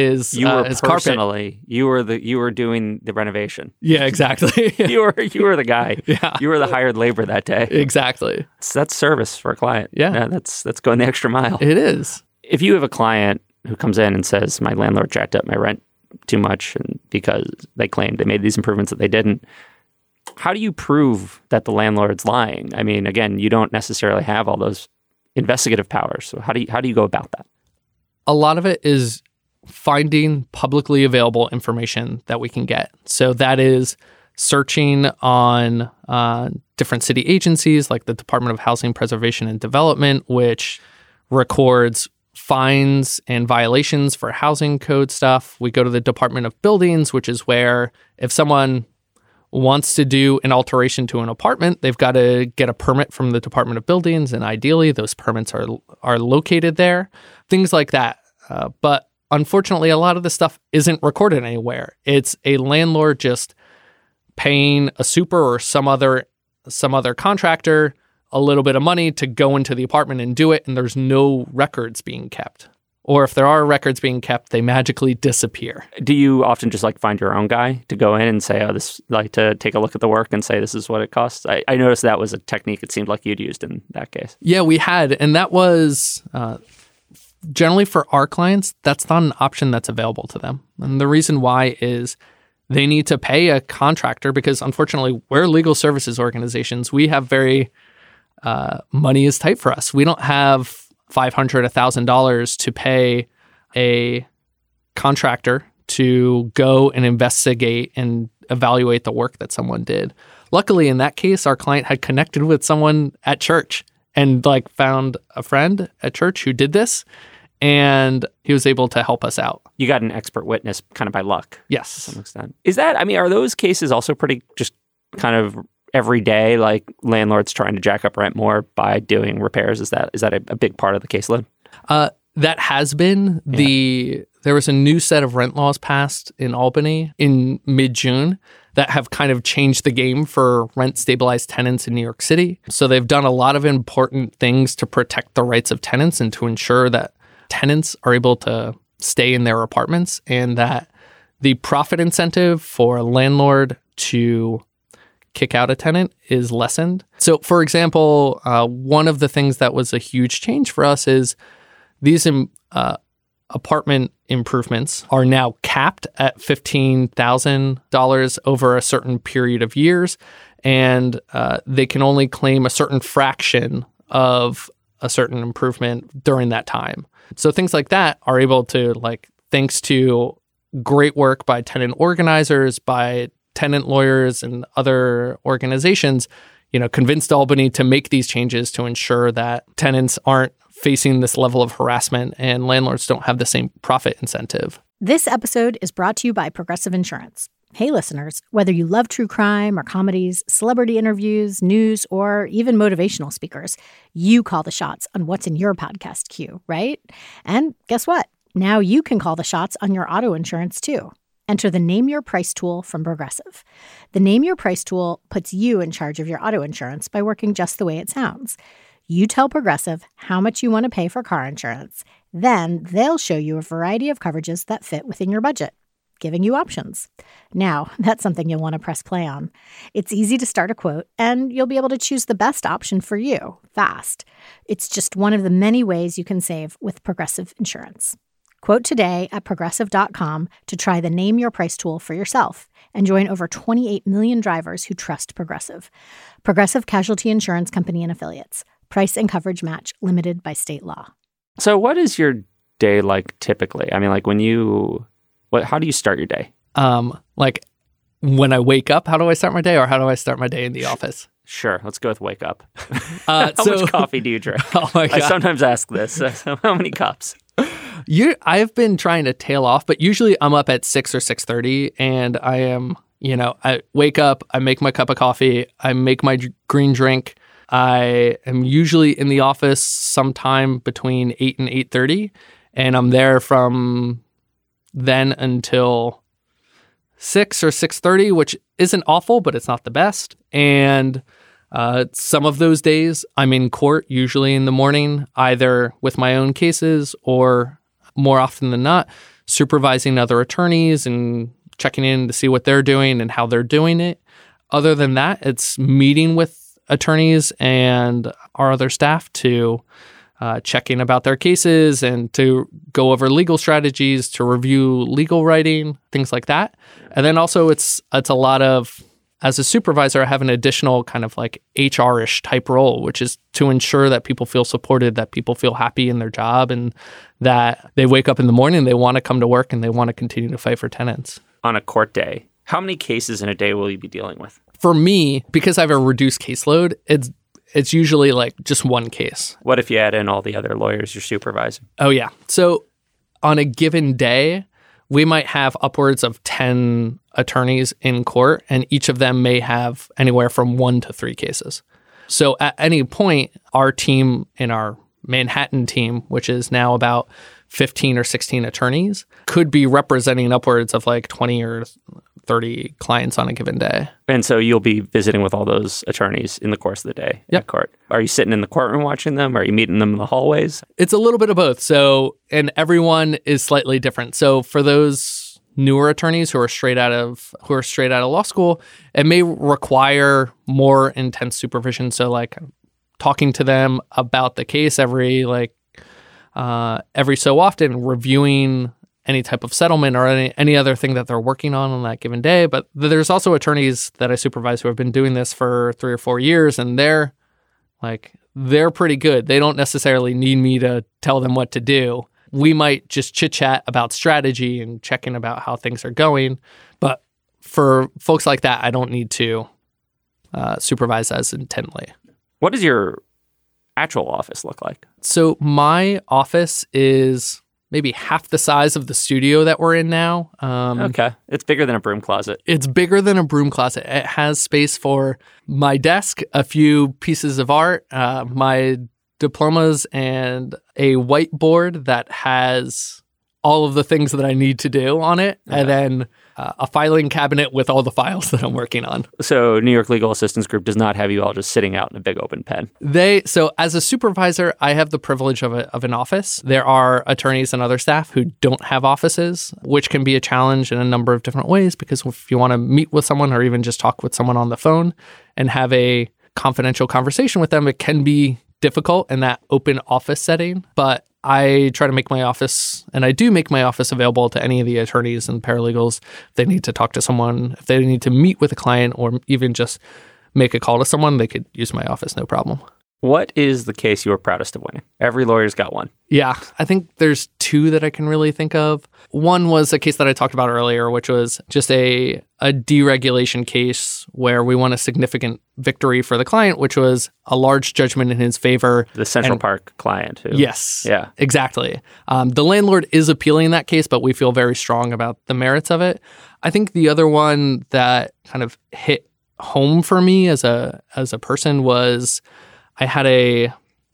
carpet. You were doing the renovation. Yeah, exactly. you were the guy. Yeah. You were the hired labor that day. Exactly. That's service for a client. Yeah. That's going the extra mile. It is. If you have a client who comes in and says, my landlord jacked up my rent too much and because they claimed they made these improvements that they didn't, how do you prove that the landlord's lying? I mean, again, you don't necessarily have all those investigative powers. So how do you go about that? A lot of it is finding publicly available information that we can get. So that is searching on different city agencies like the Department of Housing Preservation and Development, which records fines and violations for housing code stuff. We go to the Department of Buildings, which is where if someone wants to do an alteration to an apartment, they've got to get a permit from the Department of Buildings, and ideally those permits are located there. Things like that. But unfortunately, a lot of this stuff isn't recorded anywhere. It's a landlord just paying a super or some other contractor a little bit of money to go into the apartment and do it, and there's no records being kept. Or if there are records being kept, they magically disappear. Do you often just find your own guy to go in and say, to take a look at the work and say, this is what it costs? I noticed that was a technique it seemed like you'd used in that case. Yeah, we had. And that was generally for our clients, that's not an option that's available to them. And the reason why is they need to pay a contractor because unfortunately, we're legal services organizations. We have very money is tight for us. We don't have $500, $1,000 to pay a contractor to go and investigate and evaluate the work that someone did. Luckily, in that case, our client had connected with someone at church and found a friend at church who did this, and he was able to help us out. You got an expert witness kind of by luck. Yes. To some extent. Is that, are those cases also pretty just kind of every day, like landlords trying to jack up rent more by doing repairs? Is that a big part of the caseload? That has been. There was a new set of rent laws passed in Albany in mid-June that have kind of changed the game for rent-stabilized tenants in New York City. So they've done a lot of important things to protect the rights of tenants and to ensure that tenants are able to stay in their apartments, and that the profit incentive for a landlord to kick out a tenant is lessened. So, for example, one of the things that was a huge change for us is these apartment improvements are now capped at $15,000 over a certain period of years, and they can only claim a certain fraction of a certain improvement during that time. So things like that are able to, like, thanks to great work by tenant organizers, by tenant lawyers and other organizations, convinced Albany to make these changes to ensure that tenants aren't facing this level of harassment and landlords don't have the same profit incentive. This episode is brought to you by Progressive Insurance. Hey, listeners, whether you love true crime or comedies, celebrity interviews, news, or even motivational speakers, you call the shots on what's in your podcast queue, right? And guess what? Now you can call the shots on your auto insurance, too. Enter the Name Your Price tool from Progressive. The Name Your Price tool puts you in charge of your auto insurance by working just the way it sounds. You tell Progressive how much you want to pay for car insurance. Then they'll show you a variety of coverages that fit within your budget, giving you options. Now, that's something you'll want to press play on. It's easy to start a quote, and you'll be able to choose the best option for you fast. It's just one of the many ways you can save with Progressive Insurance. Quote today at Progressive.com to try the Name Your Price tool for yourself and join over 28 million drivers who trust Progressive. Progressive Casualty Insurance Company and Affiliates. Price and coverage match limited by state law. So what is your day like typically? I mean, like how do you start your day? Like when I wake up, how do I start my day, or how do I start my day in the office? Sure. Let's go with wake up. How much coffee do you drink? Oh my God. I sometimes ask this. How many cups? I've been trying to tail off, but usually I'm up at 6 or 6:30, and I am, I wake up, I make my cup of coffee, I make my green drink. I am usually in the office sometime between 8 and 8:30, and I'm there from then until 6 or 6:30, which isn't awful, but it's not the best. And some of those days I'm in court, usually in the morning, either with my own cases or, more often than not, supervising other attorneys and checking in to see what they're doing and how they're doing it. Other than that, it's meeting with attorneys and our other staff to check in about their cases and to go over legal strategies, to review legal writing, things like that. And then also it's a lot of, as a supervisor, I have an additional kind of like HR-ish type role, which is to ensure that people feel supported, that people feel happy in their job, and that they wake up in the morning, they want to come to work, and they want to continue to fight for tenants. On a court day, how many cases in a day will you be dealing with? For me, because I have a reduced caseload, it's usually like just one case. What if you add in all the other lawyers you're supervising? Oh, yeah. So on a given day, we might have upwards of 10 attorneys in court, and each of them may have anywhere from 1 to 3 cases. So at any point, our team in our Manhattan team, which is now about 15 or 16 attorneys, could be representing upwards of like 20 or 30 clients on a given day. And so you'll be visiting with all those attorneys in the course of the day at court. Are you sitting in the courtroom watching them? Are you meeting them in the hallways? It's a little bit of both. So, and everyone is slightly different. So for those newer attorneys who are straight out of law school, it may require more intense supervision. So like talking to them about the case every so often, reviewing any type of settlement or any other thing that they're working on that given day. But there's also attorneys that I supervise who have been doing this for 3 or 4 years, and they're pretty good. They don't necessarily need me to tell them what to do. We might just chit-chat about strategy and check in about how things are going. But for folks like that, I don't need to supervise as intently. What does your actual office look like? So my office is maybe half the size of the studio that we're in now. Okay. It's bigger than a broom closet. It's bigger than a broom closet. It has space for my desk, a few pieces of art, my diplomas, and a whiteboard that has all of the things that I need to do on it, and then a filing cabinet with all the files that I'm working on. So New York Legal Assistance Group does not have you all just sitting out in a big open pen. So as a supervisor, I have the privilege of an office. There are attorneys and other staff who don't have offices, which can be a challenge in a number of different ways, because if you want to meet with someone or even just talk with someone on the phone and have a confidential conversation with them, it can be difficult in that open office setting. But I try to make my office, and I do make my office available to any of the attorneys and paralegals. If they need to talk to someone, if they need to meet with a client, or even just make a call to someone, they could use my office, no problem. What is the case you were proudest of winning? Every lawyer's got one. Yeah, I think there's two that I can really think of. One was a case that I talked about earlier, which was just a deregulation case where we won a significant victory for the client, which was a large judgment in his favor. The Central Park client. Yes. Yeah. Exactly. The landlord is appealing that case, but we feel very strong about the merits of it. I think the other one that kind of hit home for me as a person was I had a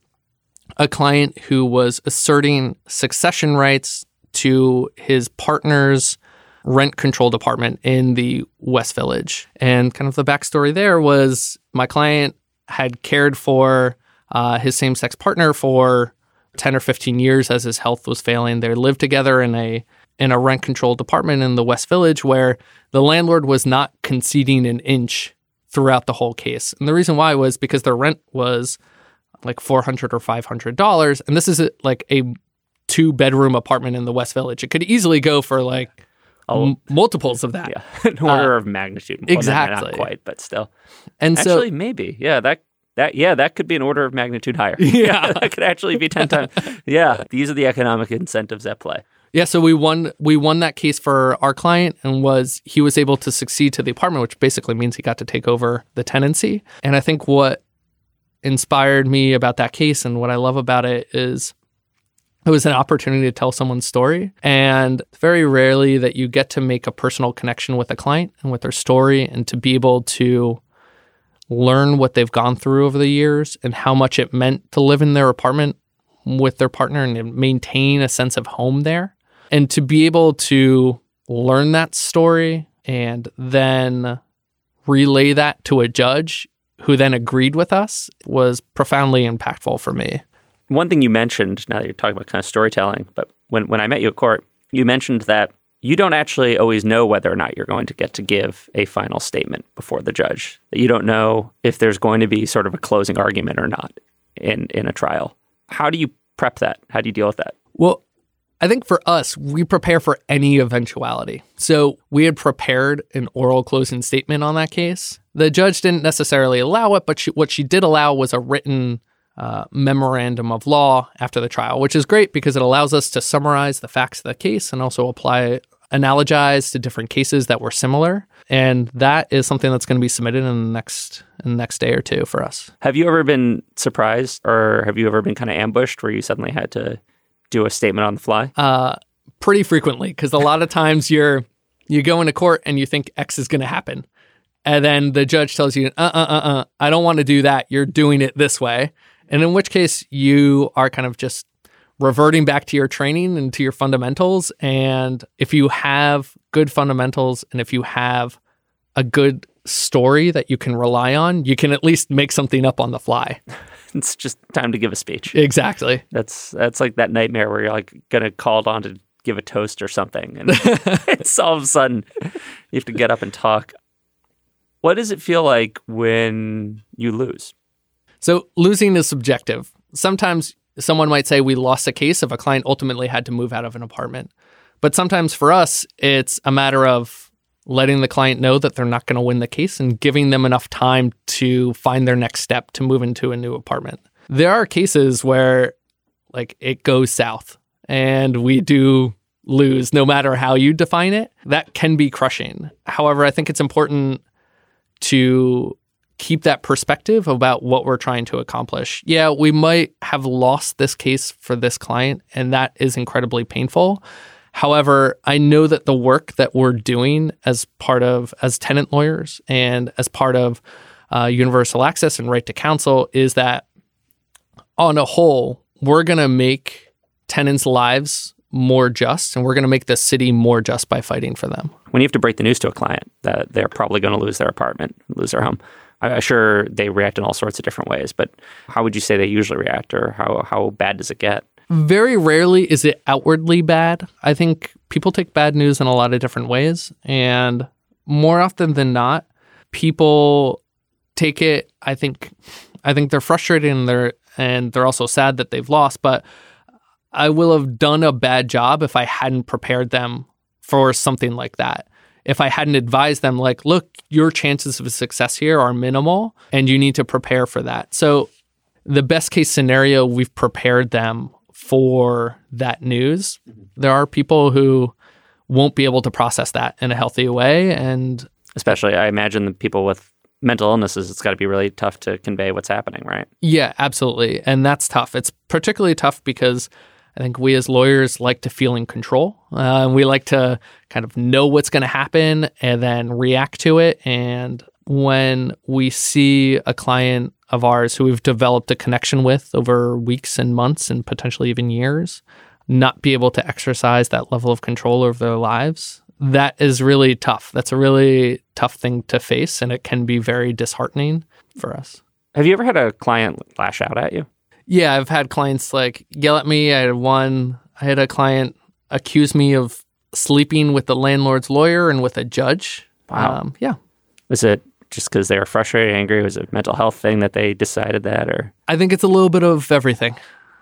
client who was asserting succession rights to his partner's rent-controlled apartment in the West Village. And kind of the backstory there was my client had cared for his same-sex partner for 10 or 15 years as his health was failing. They lived together in a rent-controlled apartment in the West Village where the landlord was not conceding an inch throughout the whole case. And the reason why was because their rent was like $400 or $500. And this is like a 2-bedroom apartment in the West Village. It could easily go for like multiples of that. Yeah, an order of magnitude. Well, exactly. Not quite, but still. And actually, so, maybe. Yeah, that could be an order of magnitude higher. Yeah. That could actually be 10 times. Yeah, these are the economic incentives at play. Yeah, so we won that case for our client, and he was able to succeed to the apartment, which basically means he got to take over the tenancy. And I think what inspired me about that case and what I love about it is it was an opportunity to tell someone's story. And very rarely that you get to make a personal connection with a client and with their story, and to be able to learn what they've gone through over the years and how much it meant to live in their apartment with their partner and maintain a sense of home there. And to be able to learn that story and then relay that to a judge who then agreed with us was profoundly impactful for me. One thing you mentioned, now that you're talking about kind of storytelling, but when I met you at court, you mentioned that you don't actually always know whether or not you're going to get to give a final statement before the judge. That you don't know if there's going to be sort of a closing argument or not in a trial. How do you prep that? How do you deal with that? Well, I think for us, we prepare for any eventuality. So we had prepared an oral closing statement on that case. The judge didn't necessarily allow it, but what she did allow was a written memorandum of law after the trial, which is great because it allows us to summarize the facts of the case and also analogize to different cases that were similar. And that is something that's going to be submitted in the next day or two for us. Have you ever been surprised, or have you ever been kind of ambushed where you suddenly had to do a statement on the fly? Pretty frequently, because a lot of times you go into court and you think X is going to happen. And then the judge tells you, I don't want to do that. You're doing it this way. And in which case you are kind of just reverting back to your training and to your fundamentals. And if you have good fundamentals and if you have a good story that you can rely on, you can at least make something up on the fly. It's just time to give a speech. Exactly. That's like that nightmare where you're like going to called on to give a toast or something. And it's all of a sudden you have to get up and talk. What does it feel like when you lose? So losing is subjective. Sometimes someone might say we lost a case if a client ultimately had to move out of an apartment. But sometimes for us, it's a matter of letting the client know that they're not going to win the case and giving them enough time to find their next step to move into a new apartment. There are cases where like it goes south and we do lose no matter how you define it. That can be crushing. However, I think it's important to keep that perspective about what we're trying to accomplish. Yeah, we might have lost this case for this client, and that is incredibly painful. However, I know that the work that we're doing as tenant lawyers and as part of universal access and right to counsel is that on a whole, we're going to make tenants' lives more just, and we're going to make the city more just by fighting for them. When you have to break the news to a client that they're probably going to lose their apartment, lose their home, I'm sure they react in all sorts of different ways, but how would you say they usually react, or how bad does it get? Very rarely is it outwardly bad. I think people take bad news in a lot of different ways, and more often than not, people take it, I think they're frustrated and they're also sad that they've lost, but I will have done a bad job if I hadn't prepared them for something like that. If I hadn't advised them, like, look, your chances of success here are minimal and you need to prepare for that. So the best case scenario, we've prepared them for that news. There are people who won't be able to process that in a healthy way. And especially, I imagine the people with mental illnesses, it's got to be really tough to convey what's happening, right? Yeah, absolutely. And that's tough. It's particularly tough because I think we as lawyers like to feel in control. We like to kind of know what's going to happen and then react to it. And when we see a client of ours who we've developed a connection with over weeks and months and potentially even years, not be able to exercise that level of control over their lives, that is really tough. That's a really tough thing to face, and it can be very disheartening for us. Have you ever had a client lash out at you? Yeah, I've had clients like yell at me. I had a client accuse me of sleeping with the landlord's lawyer and with a judge. Wow. Yeah. Was it just because they were frustrated, angry? Was it a mental health thing that they decided that, or? I think it's a little bit of everything.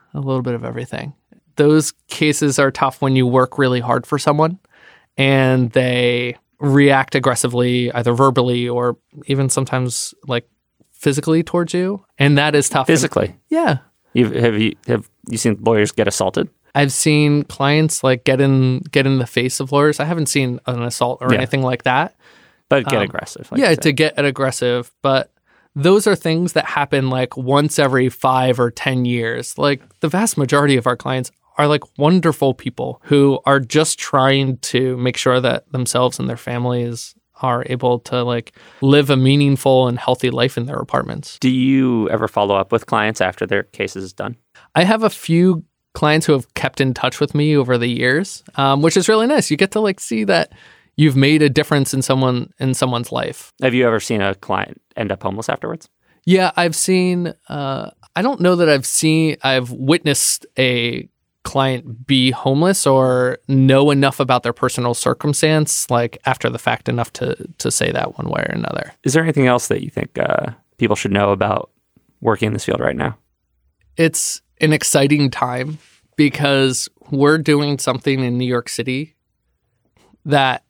Those cases are tough when you work really hard for someone and they react aggressively, either verbally or even sometimes like physically towards you. And that is tough. Physically? Yeah. Have you seen lawyers get assaulted? I've seen clients like get in the face of lawyers. I haven't seen an assault or anything like that. But get aggressive. To get aggressive. But those are things that happen like once every 5 or 10 years. Like the vast majority of our clients are like wonderful people who are just trying to make sure that themselves and their families are able to like live a meaningful and healthy life in their apartments. Do you ever follow up with clients after their case is done? I have a few clients who have kept in touch with me over the years, which is really nice. You get to like see that you've made a difference in someone's life. Have you ever seen a client end up homeless afterwards? Yeah, I've seen, I don't know that I've witnessed a client be homeless or know enough about their personal circumstance, like after the fact enough to say that one way or another. Is there anything else that you think people should know about working in this field right now? It's an exciting time because we're doing something in New York City that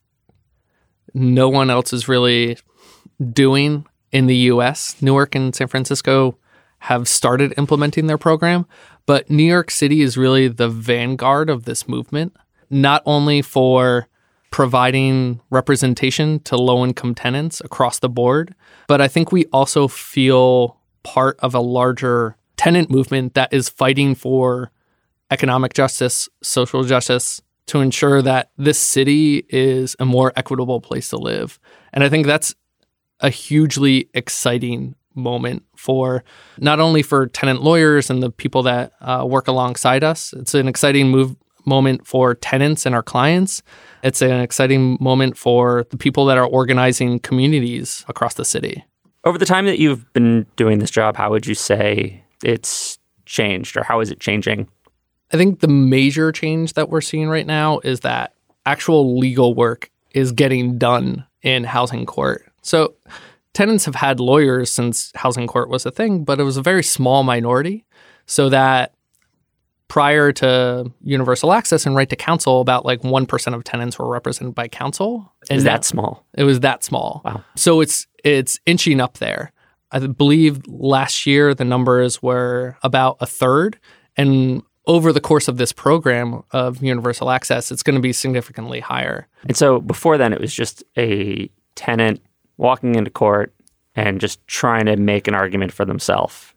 no one else is really doing in the U.S. Newark and San Francisco have started implementing their program, but New York City is really the vanguard of this movement, not only for providing representation to low-income tenants across the board, but I think we also feel part of a larger tenant movement that is fighting for economic justice, social justice, to ensure that this city is a more equitable place to live. And I think that's a hugely exciting moment for not only for tenant lawyers and the people that work alongside us. It's an exciting moment for tenants and our clients. It's an exciting moment for the people that are organizing communities across the city. Over the time that you've been doing this job, how would you say it's changed, or how is it changing? I think the major change that we're seeing right now is that actual legal work is getting done in housing court. So tenants have had lawyers since housing court was a thing, but it was a very small minority. So that prior to universal access and right to counsel, about like 1% of tenants were represented by counsel. Is that small? It was that small. Wow. So it's inching up there. I believe last year the numbers were about a third. And over the course of this program of universal access, it's going to be significantly higher. And so before then, it was just a tenant walking into court, and just trying to make an argument for themselves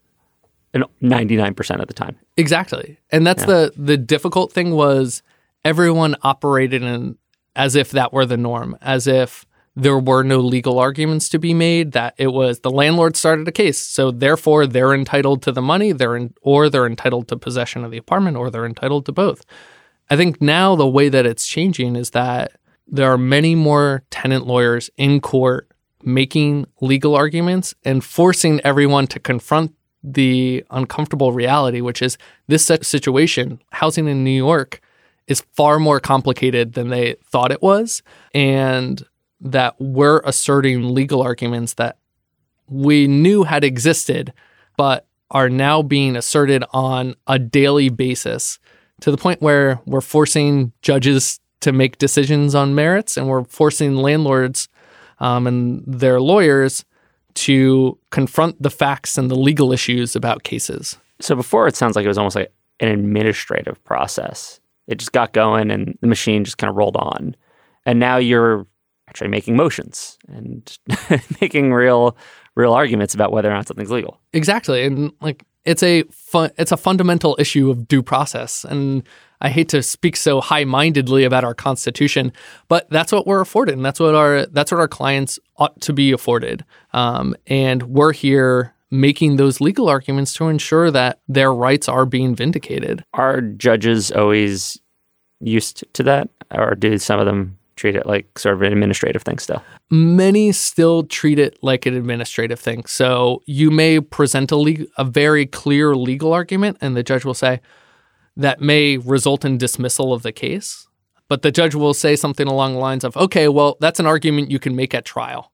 99% of the time. Exactly. And that's the difficult thing was everyone operated in as if that were the norm, as if there were no legal arguments to be made, that it was the landlord started a case, so therefore they're entitled to the money, they're entitled to possession of the apartment, or they're entitled to both. I think now the way that it's changing is that there are many more tenant lawyers in court making legal arguments and forcing everyone to confront the uncomfortable reality, which is this situation, housing in New York, is far more complicated than they thought it was, and that we're asserting legal arguments that we knew had existed, but are now being asserted on a daily basis to the point where we're forcing judges to make decisions on merits, and we're forcing landlords and their lawyers to confront the facts and the legal issues about cases. So before, it sounds like it was almost like an administrative process. It just got going and the machine just kind of rolled on. And now you're actually making motions and making real arguments about whether or not something's legal. Exactly. And like it's a fundamental issue of due process. And I hate to speak so high-mindedly about our Constitution, but that's what we're afforded, and that's what our clients ought to be afforded. And we're here making those legal arguments to ensure that their rights are being vindicated. Are judges always used to that, or do some of them treat it like sort of an administrative thing still? Many still treat it like an administrative thing. So you may present a very clear legal argument, and the judge will say that may result in dismissal of the case. But the judge will say something along the lines of, okay, well, that's an argument you can make at trial.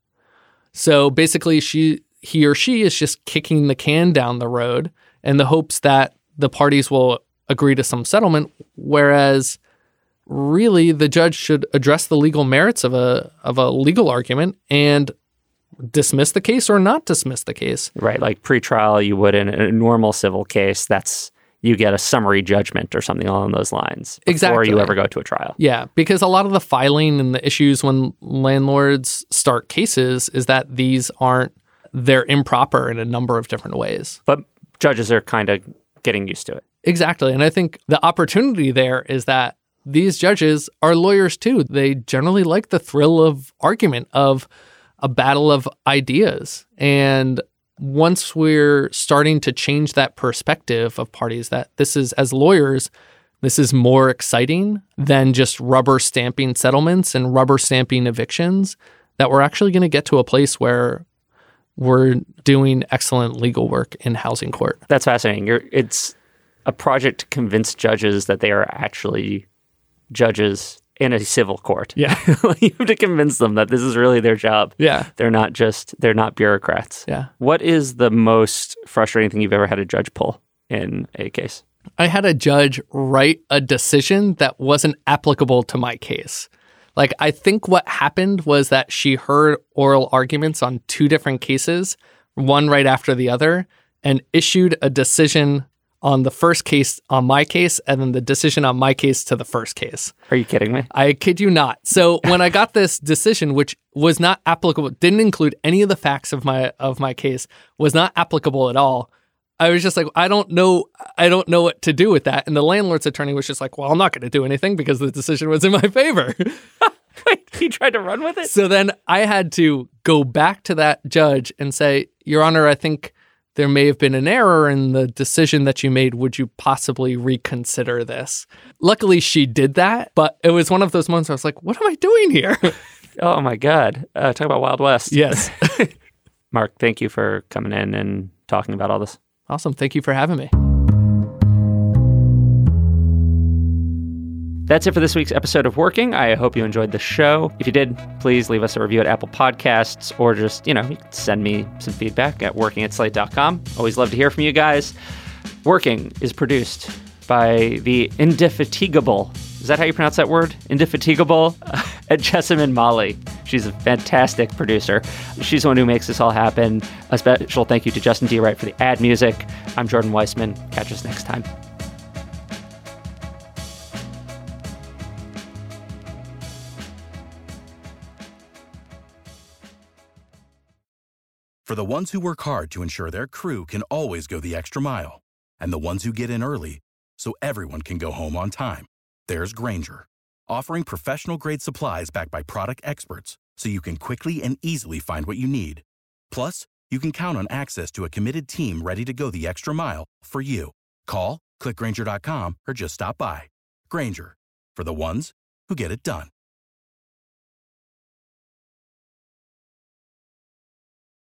So basically, he or she is just kicking the can down the road in the hopes that the parties will agree to some settlement, whereas really the judge should address the legal merits of a legal argument and dismiss the case or not dismiss the case. Right, like pre-trial you would in a normal civil case, you get a summary judgment or something along those lines before you ever go to a trial. Yeah, because a lot of the filing and the issues when landlords start cases is that they're improper in a number of different ways. But judges are kind of getting used to it. Exactly. And I think the opportunity there is that these judges are lawyers too. They generally like the thrill of argument, of a battle of ideas. And once we're starting to change that perspective of parties, that this is, as lawyers, this is more exciting than just rubber stamping settlements and rubber stamping evictions, that we're actually going to get to a place where we're doing excellent legal work in housing court. That's fascinating. It's a project to convince judges that they are actually judges in a civil court. Yeah. You have to convince them that this is really their job. Yeah. They're not bureaucrats. Yeah. What is the most frustrating thing you've ever had a judge pull in a case? I had a judge write a decision that wasn't applicable to my case. Like, I think what happened was that she heard oral arguments on two different cases, one right after the other, and issued a decision on the first case on my case, and then the decision on my case to the first case. Are you kidding me? I kid you not. So when I got this decision, which was not applicable, didn't include any of the facts of my case, was not applicable at all, I was just like, I don't know what to do with that. And the landlord's attorney was just like, well, I'm not going to do anything because the decision was in my favor. Wait, he tried to run with it? So then I had to go back to that judge and say, Your Honor, I think there may have been an error in the decision that you made. Would you possibly reconsider this? Luckily, she did that, but it was one of those moments where I was like, what am I doing here? Oh, my God. Talk about Wild West. Yes. Mark, thank you for coming in and talking about all this. Awesome. Thank you for having me. That's it for this week's episode of Working. I hope you enjoyed the show. If you did, please leave us a review at Apple Podcasts, or just, you can send me some feedback at working@slate.com. Always love to hear from you guys. Working is produced by the indefatigable, is that how you pronounce that word? Indefatigable at Jessamine Molly. She's a fantastic producer. She's the one who makes this all happen. A special thank you to Justin D. Wright for the ad music. I'm Jordan Weissman. Catch us next time. For the ones who work hard to ensure their crew can always go the extra mile, and the ones who get in early so everyone can go home on time, there's Grainger, offering professional-grade supplies backed by product experts so you can quickly and easily find what you need. Plus, you can count on access to a committed team ready to go the extra mile for you. Call, click Grainger.com, or just stop by. Grainger, for the ones who get it done.